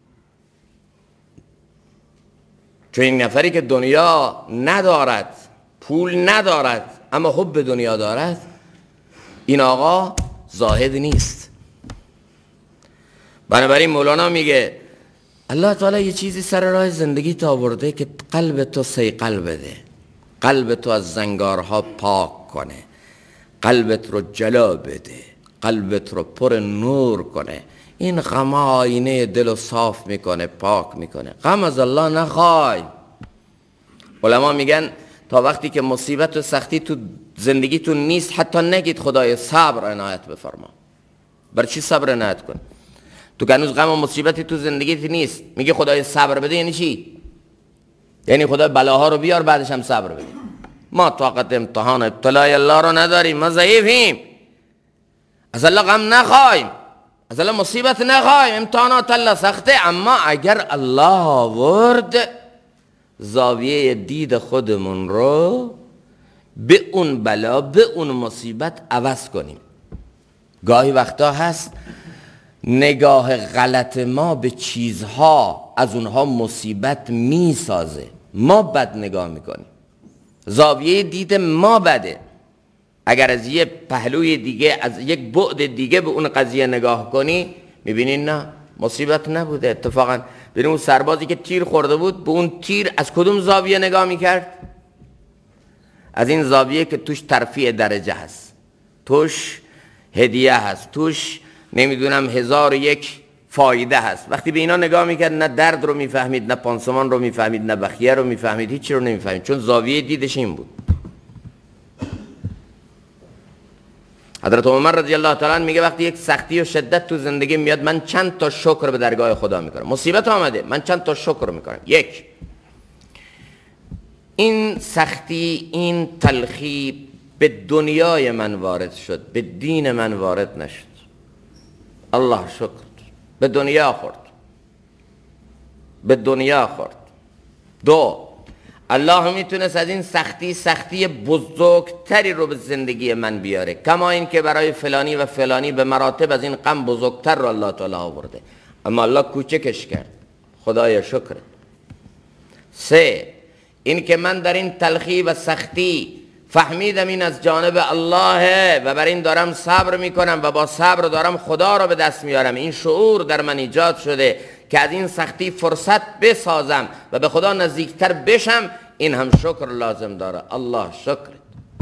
A: چون این نفری که دنیا ندارد، پول ندارد، اما حب دنیا دارد، این آقا زاهد نیست. بنابراین مولانا میگه الله تعالی یه چیزی سر راه زندگی تا آورده که قلب تو صیقل بده، قلب تو از زنگارها پاک کنه، قلبت رو جلا بده، قلبت رو پر نور کنه. این غم آینه دل رو صاف میکنه، پاک میکنه. غم از الله نخوای. علما میگن تا وقتی که مصیبت و سختی تو زندگیتون نیست حتی نگید خدای صبر عنایت بفرما. بر چی صبر عنایت کن؟ تو که هنوز غم و مصیبتی تو زندگیت نیست میگه خدای صبر بده، یعنی چی؟ یعنی خدای بلاها رو بیار بعدش هم صبر بده. ما طاقت امتحان ابتلای الله رو نداریم، ما ضعیفیم. از الله غم نخوایم، از الله مصیبت نخوایم، امتحانات الله سخته، اما اگر الله آورد زاویه دید خودمون رو به اون بلا، به اون مصیبت عوض کنیم. گاهی وقتا هست نگاه غلط ما به چیزها از اونها مصیبت میسازه، ما بد نگاه میکنیم، زاویه دید ما بده. اگر از یه پهلوی دیگه، از یک بعد دیگه به اون قضیه نگاه کنی میبینی نه مصیبت نبوده. اتفاقا ببین اون سربازی که تیر خورده بود به اون تیر از کدوم زاویه نگاه میکرد؟ از این زاویه که توش ترفیع درجه هست، توش هدیه هست، توش نمیدونم هزار و یک فایده هست. وقتی به اینا نگاه میکرد نه درد رو میفهمید، نه پانسمان رو میفهمید، نه بخیه رو میفهمید، هیچی رو نمیفهمید، چون زاویه دیدش این بود. حضرت عمر رضی الله تعالی عنه میگه وقتی یک سختی و شدت تو زندگی میاد من چند تا شکر به درگاه خدا میکنم. مصیبت آمده من چند تا شکر میکنم. یک، این سختی، این تلخی به دنیای من وارد شد، به دین من وارد نشد. الله شکر، به دنیا خورد، به دنیا خورد. دو، الله میتونست از این سختی سختی بزرگتری رو به زندگی من بیاره، کما این که برای فلانی و فلانی به مراتب از این غم بزرگتر رو الله تعالی آورده، اما الله کوچکش کرد. خدایا شکر. سه، این که من در این تلخی و سختی فهمیدم این از جانب الله و بر این دارم صبر میکنم و با صبر دارم خدا رو به دست میارم. این شعور در من ایجاد شده که از این سختی فرصت بسازم و به خدا نزدیکتر بشم. این هم شکر لازم داره. الله شکر.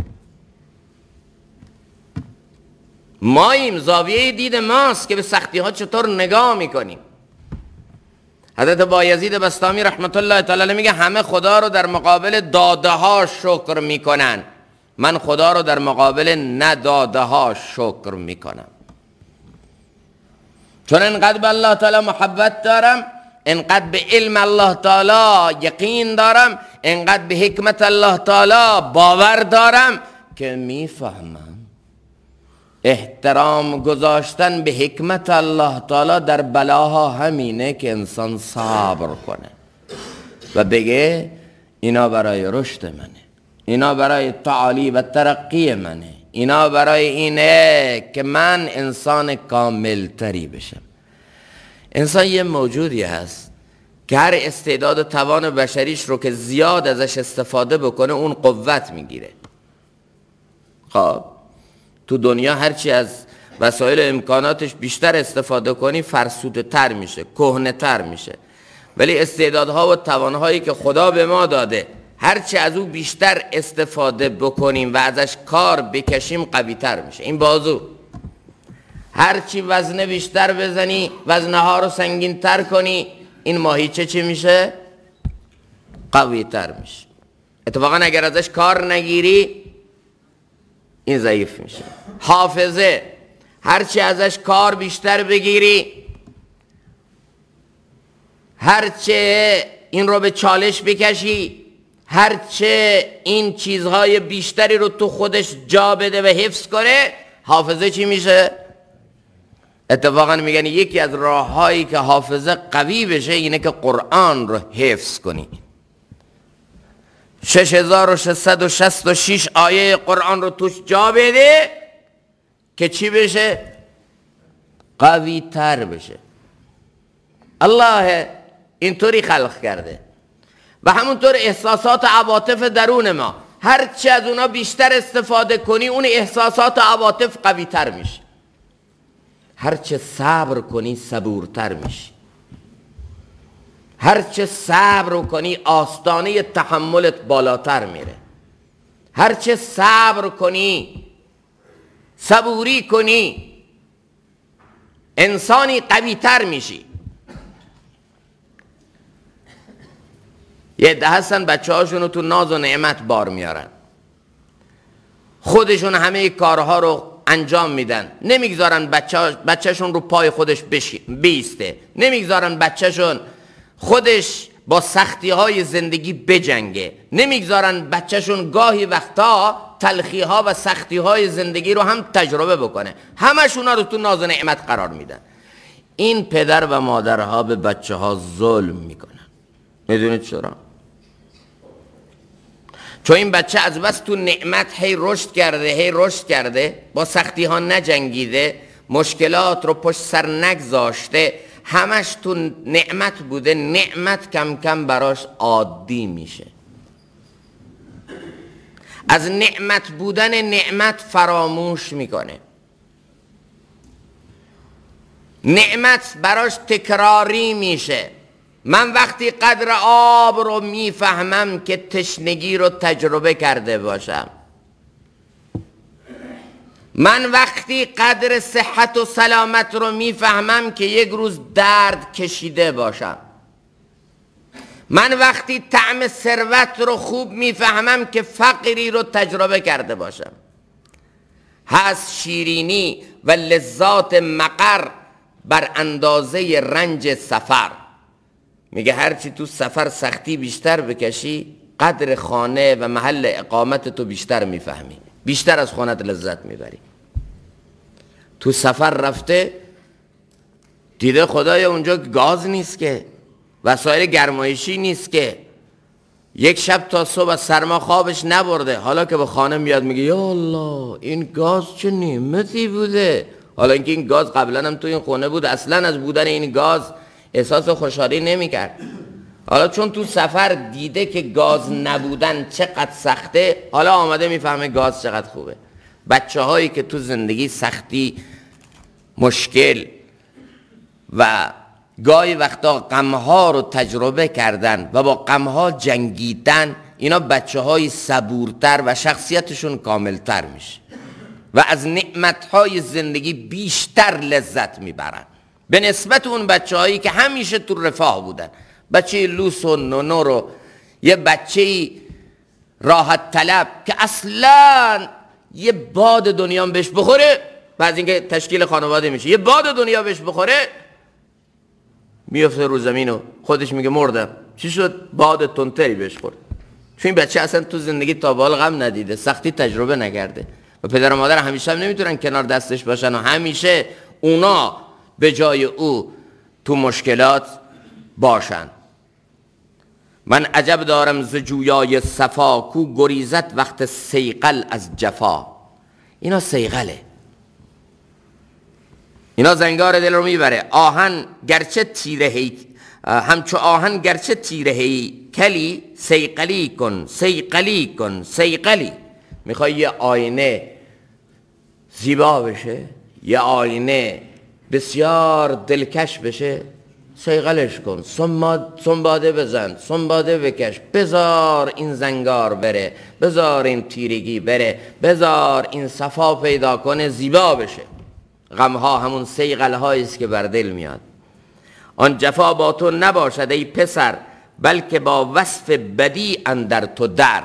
A: ماییم، زاویه دید ماست که به سختی ها چطور نگاه میکنیم. حضرت بایزید بسطامی رحمت الله تعالی میگه همه خدا رو در مقابل داده ها شکر میکنن، من خدا رو در مقابل نداده ها شکر میکنم. چون انقدر به الله تعالی محبت دارم، انقدر به علم الله تعالی یقین دارم، انقدر به حکمت الله تعالی باور دارم که میفهمم احترام گذاشتن به حکمت الله تعالی در بلاها همینه که انسان صبر کنه و بگه اینا برای رشد منه، اینا برای تعالی و ترقی منه، اینا برای اینه که من انسان کامل تری بشم. انسان یه موجودی هست که هر استعداد و توان بشریش رو که زیاد ازش استفاده بکنه اون قوت میگیره. خب تو دنیا هرچی از وسایل امکاناتش بیشتر استفاده کنی فرسوده تر میشه، کهنه تر میشه. ولی استعدادها و توانهایی که خدا به ما داده هرچی از او بیشتر استفاده بکنیم و ازش کار بکشیم قوی تر میشه. این بازو هرچی وزنه بیشتر بزنی، وزنه ها رو سنگین تر کنی، این ماهیچه چی میشه؟ قوی تر میشه. اتفاقا اگر ازش کار نگیری این ضعیف میشه. حافظه هرچی ازش کار بیشتر بگیری، هرچی این رو به چالش بکشی، هرچه این چیزهای بیشتری رو تو خودش جا بده و حفظ کنه، حافظه چی میشه؟ اتفاقا میگن یکی از راههایی که حافظه قوی بشه اینه که قرآن رو حفظ کنی. شش هزار و ششصد و شصت و شش آیه قرآن رو توش جا بده که چی بشه؟ قوی تر بشه. الله اینطوری خلق کرده. و همونطور احساسات و عواطف درون ما هرچی از اونا بیشتر استفاده کنی اون احساسات و عواطف قوی تر میشه. هرچه صبر کنی صبورتر میشی. هرچه صبر کنی آستانه تحملت بالاتر میره. هرچه صبر کنی صبوری کنی انسانی قوی تر میشی. یه ده هستن بچه هاشونو تو ناز و نعمت بار میارن، خودشون همه کارها رو انجام میدن، نمیگذارن بچه بچهشون رو پای خودش بیسته، نمیگذارن بچهشون خودش با سختی های زندگی بجنگه، نمیگذارن بچهشون گاهی وقتا تلخی ها و سختی های زندگی رو هم تجربه بکنه، همشون رو تو ناز و نعمت قرار میدن. این پدر و مادرها به بچه ها ظلم میکنن. میدونید چرا؟ چون این بچه از بس تو نعمت هی رشد کرده هی رشد کرده، با سختی ها نجنگیده، مشکلات رو پشت سر نگذاشته، همش تو نعمت بوده، نعمت کم کم براش عادی میشه. از نعمت بودن نعمت فراموش میکنه. نعمت براش تکراری میشه. من وقتی قدر آب رو میفهمم که تشنگی رو تجربه کرده باشم. من وقتی قدر صحت و سلامت رو میفهمم که یک روز درد کشیده باشم. من وقتی طعم ثروت رو خوب میفهمم که فقری رو تجربه کرده باشم. هست شیرینی و لذات مقر بر اندازه رنج سفر. میگه هرچی تو سفر سختی بیشتر بکشی قدر خانه و محل اقامت تو بیشتر میفهمی، بیشتر از خانت لذت میبری. تو سفر رفته دیده خدای اونجا گاز نیست که، وسایل گرمایشی نیست که، یک شب تا صبح از سرما خوابش نبرده، حالا که به خانه میاد میگه یا الله این گاز چه نعمتی بوده. حالا اینکه این گاز قبلا هم تو این خونه بود، اصلا از بودن این گاز احساس خوشحالی نمی‌کرد. حالا چون تو سفر دیده که گاز نبودن چقدر سخته، حالا آمده میفهمه گاز چقدر خوبه. بچه هایی که تو زندگی سختی، مشکل و گاهی وقتا غمها رو تجربه کردن و با غمها جنگیدن، اینا بچه های صبورتر و شخصیتشون کاملتر میشه و از نعمتهای زندگی بیشتر لذت میبرن به نسبت اون بچه هایی که همیشه تو رفاه بودن. بچه لوس و نونو رو، یه بچه راحت طلب که اصلا یه باد دنیا بهش بخوره، بعد اینکه تشکیل خانواده میشه، یه باد دنیا بهش بخوره میفته رو زمین و خودش میگه مردم. چی شد؟ باد تندتری بهش خورد. چون این بچه اصلا تو زندگی تا به حال غم ندیده، سختی تجربه نکرده و پدر و مادر همیشه هم نمیتونن کنار دستش باشن و همیشه اونا به جای او تو مشکلات باشن. من عجب دارم ز جویای صفا، کو گریزت وقت سیقل از جفا. اینا سیقله، اینا زنگار دل رو میبره. آهن گرچه تیره هی همچو آهن گرچه تیره هی کلی سیقلی کن سیقلی کن سیقلی. میخوای یه آینه زیبا بشه، یه آینه بسیار دلکش بشه، سیقلش کن، سنباده بزن، سنباده بکش، بذار این زنگار بره، بذار این تیرگی بره، بذار این صفا پیدا کنه، زیبا بشه. غمها همون سیقل هاییست که بر دل میاد. آن جفا با تو نباشد ای پسر، بلکه با وصف بدی اندر تو در.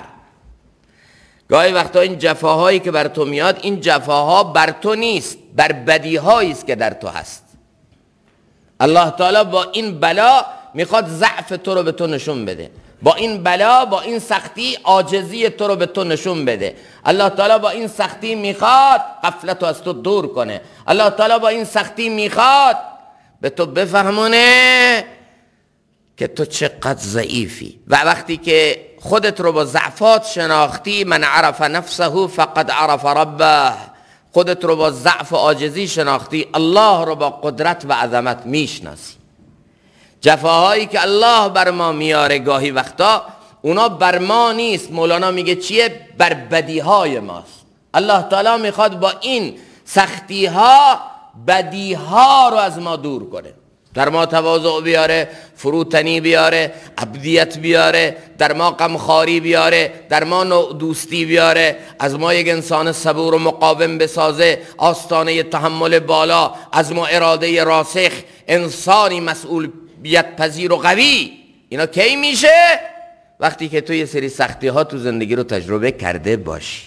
A: گاهی وقتا این جفاهایی که بر تو میاد، این جفاها بر تو نیست، بر بدیهاییست که در تو هست. الله تعالی با این بلا میخواد ضعف تو رو به تو نشون بده، با این بلا، با این سختی عاجزی تو رو به تو نشون بده. الله تعالی با این سختی میخواد غفلت رو از تو دور کنه. الله تعالی با این سختی میخواد به تو بفهمونه که تو چقدر ضعیفی. و وقتی که خودت رو با ضعفات شناختی، من عرف نفسه فقد عرف ربه، خودت رو با ضعف و عاجزی شناختی، الله رو با قدرت و عظمت میشناسی. جفاهایی که الله بر ما میاره گاهی وقتا، اونا بر ما نیست. مولانا میگه چیه؟ بر بدیهای ماست. الله تعالی میخواد با این سختیها بدیها رو از ما دور کنه، در ما تواضع بیاره، فروتنی بیاره، عبدیت بیاره، در ما غمخواری بیاره، در ما نوع دوستی بیاره، از ما یک انسان صبور و مقاوم بسازه، آستانه تحمل بالا، از ما اراده راسخ، انسانی مسئولیت پذیر و قوی. اینا کی میشه؟ وقتی که تو یه سری سختی ها تو زندگی رو تجربه کرده باشی.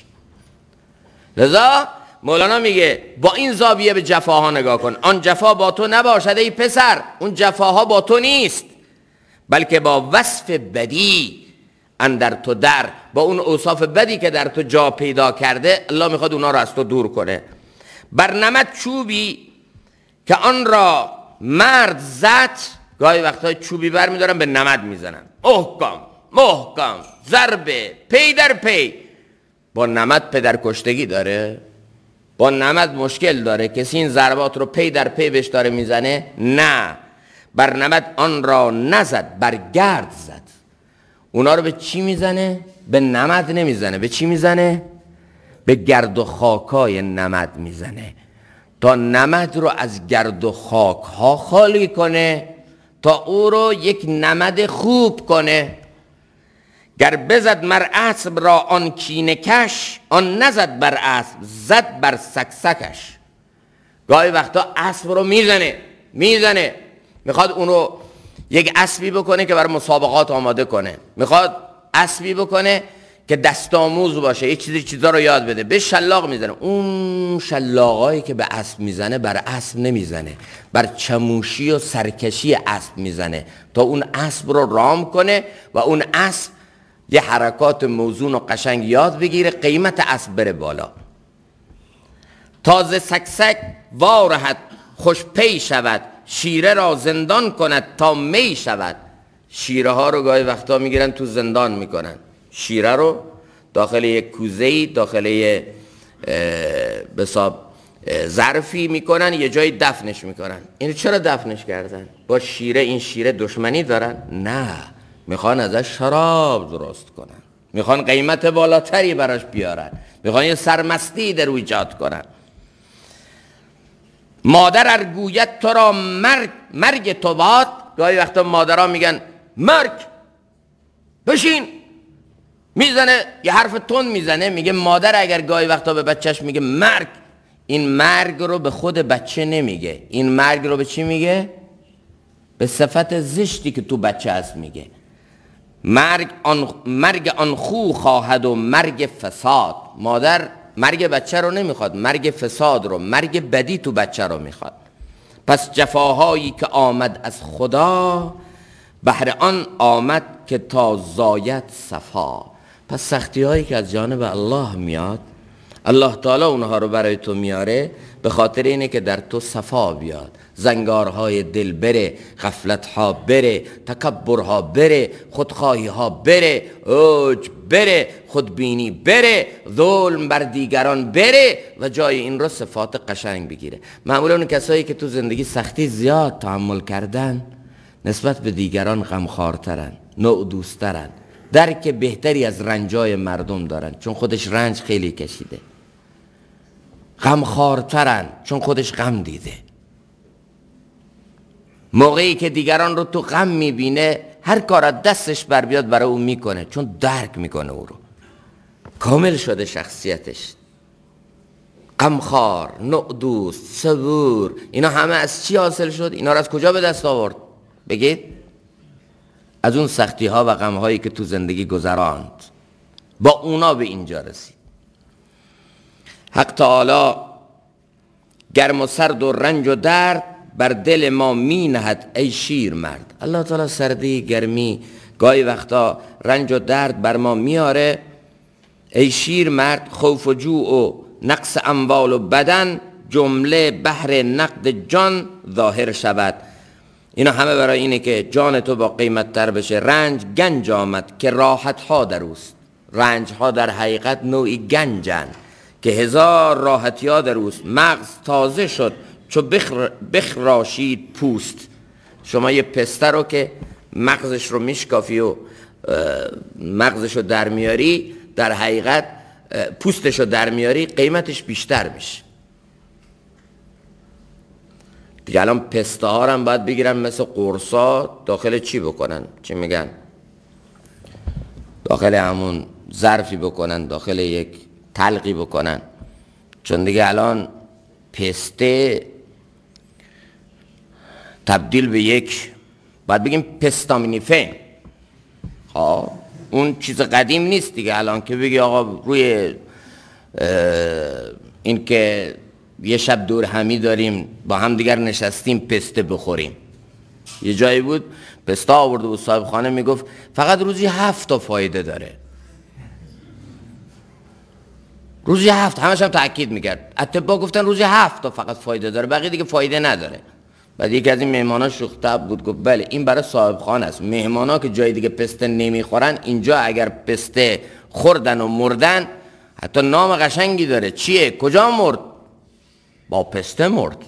A: لذا مولانا میگه با این زاویه به جفاها نگاه کن. آن جفا با تو نباشد ای پسر، اون جفاها با تو نیست، بلکه با وصف بدی اندر تو در، با اون اوصاف بدی که در تو جا پیدا کرده، الله میخواد اونا رو از تو دور کنه. بر نمد چوبی که آن را مرد زد، گاهی وقتا چوبی بر میدارن به نمد میزنن، محکم محکم ضربه پی در پی. با نمد پدر کشتگی داره؟ با نمد مشکل داره؟ کسی این ضربات رو پی در پی بهش داره میزنه؟ نه. بر نمد آن را نزد، بر گرد زد. اونا رو به چی میزنه؟ به نمد نمیزنه. به چی میزنه؟ به گرد و خاکای نمد میزنه، تا نمد رو از گرد و خاک ها خالی کنه، تا او رو یک نمد خوب کنه. گر بزد مر اسب را آن کینه کش، آن نزد بر اسب زد بر سکسکش. گاهی وقتا اسب رو میزنه میزنه میخواد اون رو یک اسبی بکنه که برای مسابقات آماده کنه، میخواد اسبی بکنه که دست آموز باشه، یه چیزی چیزا رو یاد بده، به شلاق میزنه. اون شلاقایی که به اسب میزنه بر اسب نمیزنه، بر چموشی و سرکشی اسب میزنه، تا اون اسب رو رام کنه و اون اسب یه حرکات موزون و قشنگ یاد بگیره، قیمت اسب بره بالا. تازه سکسک وارهد خوش پی شود، شیره را زندان کند تا می شود. شیره ها رو گاهی وقتا میگیرن تو زندان میکنن، شیره رو داخل یک کوزه‌ای، داخل یک بساب ظرفی میکنن، یه جایی دفنش میکنن. اینو چرا دفنش کردن؟ با شیره این شیره دشمنی دارن؟ نه، میخوان ازش شراب درست کنن، میخوان قیمت بالاتری براش بیارن، میخوان یه سرمستی در او ایجاد کنن. مادر ارگویت تو را مرگ مرگ تو باد. گاهی وقتا مادرها میگن مرگ، بشین، میزنه یه حرف تون میزنه، میگه مادر اگر گاهی وقتا به بچهش میگه مرگ، این مرگ رو به خود بچه نمیگه، این مرگ رو به چی میگه؟ به صفت زشتی که تو بچه هست میگه. مرگ آن مرگ آن خو خواهد و مرگ فساد. مادر مرگ بچه رو نمیخواد، مرگ فساد رو، مرگ بدی تو بچه رو میخواد. پس جفاهایی که آمد از خدا، بهر آن آمد که تا زاید صفا. پس سختی هایی که از جانب الله میاد، الله تعالی اونها رو برای تو میاره به خاطر اینه که در تو صفا بیاد، زنگارهای دل بره، غفلتها بره، تکبرها بره، خودخواهی ها بره، اوج بره، خودبینی بره، ظلم بر دیگران بره و جای این رو صفات قشنگ بگیره. معمولا اون کسایی که تو زندگی سختی زیاد تحمل کردن نسبت به دیگران غمخوارترن، نوع دوسترن، درک بهتری از رنجای مردم دارن چون خودش رنج خیلی کشیده، غمخوارترن چون خودش غم دیده. موقعی که دیگران رو تو غم میبینه هر کار از دستش بر بیاد برای اون میکنه چون درک میکنه او رو. کامل شده شخصیتش، غمخوار، نوع دوست، صبور. اینا همه از چی حاصل شد؟ اینا رو از کجا به دست آورد؟ بگید. از اون سختی ها و غم هایی که تو زندگی گذراند، با اونا به اینجا رسید. حق تعالی گرم و سرد و رنج و درد بر دل ما می نهد ای شیر مرد. الله تعالی سردی، گرمی، گاهی وقتا رنج و درد بر ما میاره. ای شیر مرد، خوف و جوع و نقص اموال و بدن جمله بحر نقد جان ظاهر شود. اینا همه برای اینه که جان تو با قیمت تر بشه. رنج گنج آمد که راحت ها در اوست. رنج ها در حقیقت نوعی گنجن که هزار راحتی ها در اوست. مغز تازه شد چو بخر بخراشید پوست. شما یه پسته رو که مغزش رو میشکافی و مغزش رو در میاری، در حقیقت پوستش رو در میاری، قیمتش بیشتر میشه. دیگه الان پسته ها هم باید بگیرن مثل قرصا داخل چی بکنن؟ چی میگن؟ داخل همون ظرفی بکنن، داخل یک تلقی بکنن، چون دیگه الان پسته تبدیل به یک، باید بگیم پستامینیفن. ها اون چیز قدیم نیست دیگه الان که بگی آقا روی این که یه شب دور همی داریم با هم دیگر نشستیم پسته بخوریم. یه جایی بود پسته آورده بود صاحب خانه میگفت فقط روزی هفت تا فایده داره. روزی هفت، همش هم تأکید میکرد. اطباء گفتن روزی هفت تا فقط فایده داره، بقیه دیگه فایده نداره. بعد یکی از این مهمانا شوخ‌طبع بود گفت بله این برای صاحب خانه است. مهمانا که جای دیگه پسته نمیخورن، اینجا اگر پسته خوردن و مردن، حتی نام قشنگی داره. چیه؟ کجا مرد؟ با پسته مرد.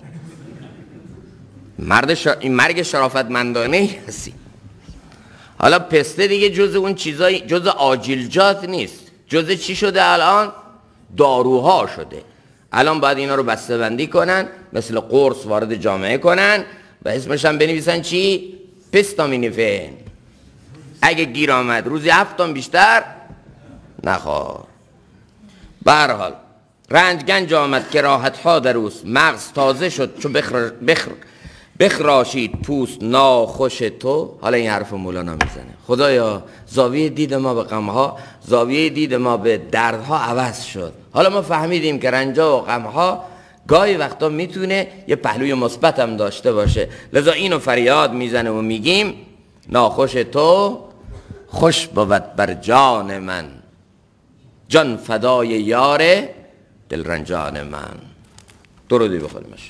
A: مرد شا... این مرگ شرافتمندانه ای هستی. حالا پسته دیگه جز اون چیزای جز آجیلجات نیست. جز چی شده الان؟ داروها شده. الان باید اینا رو بسته بندی کنن، مثل قرص وارد جامعه کنن و اسمش هم بنویسن چی؟ پستامینیفن. اگه گیر آمد روزی هفتم بیشتر نخور. به هر حال رنج گنج آمد که راحت ها در اوست. مغز تازه شد چون بخر بخر بخراشید پوست ناخوش تو. حالا این حرف مولانا میزنه خدایا زاویه دید ما به غمها، زاویه دید ما به دردها عوض شد. حالا ما فهمیدیم که رنجا و غمها گاهی وقتا میتونه یه پهلوی مثبت هم داشته باشه. لذا اینو فریاد میزنه و میگیم ناخوش تو خوش بود بر جان من، جان فدای یار دل رنجان من. درودی بخونیمش.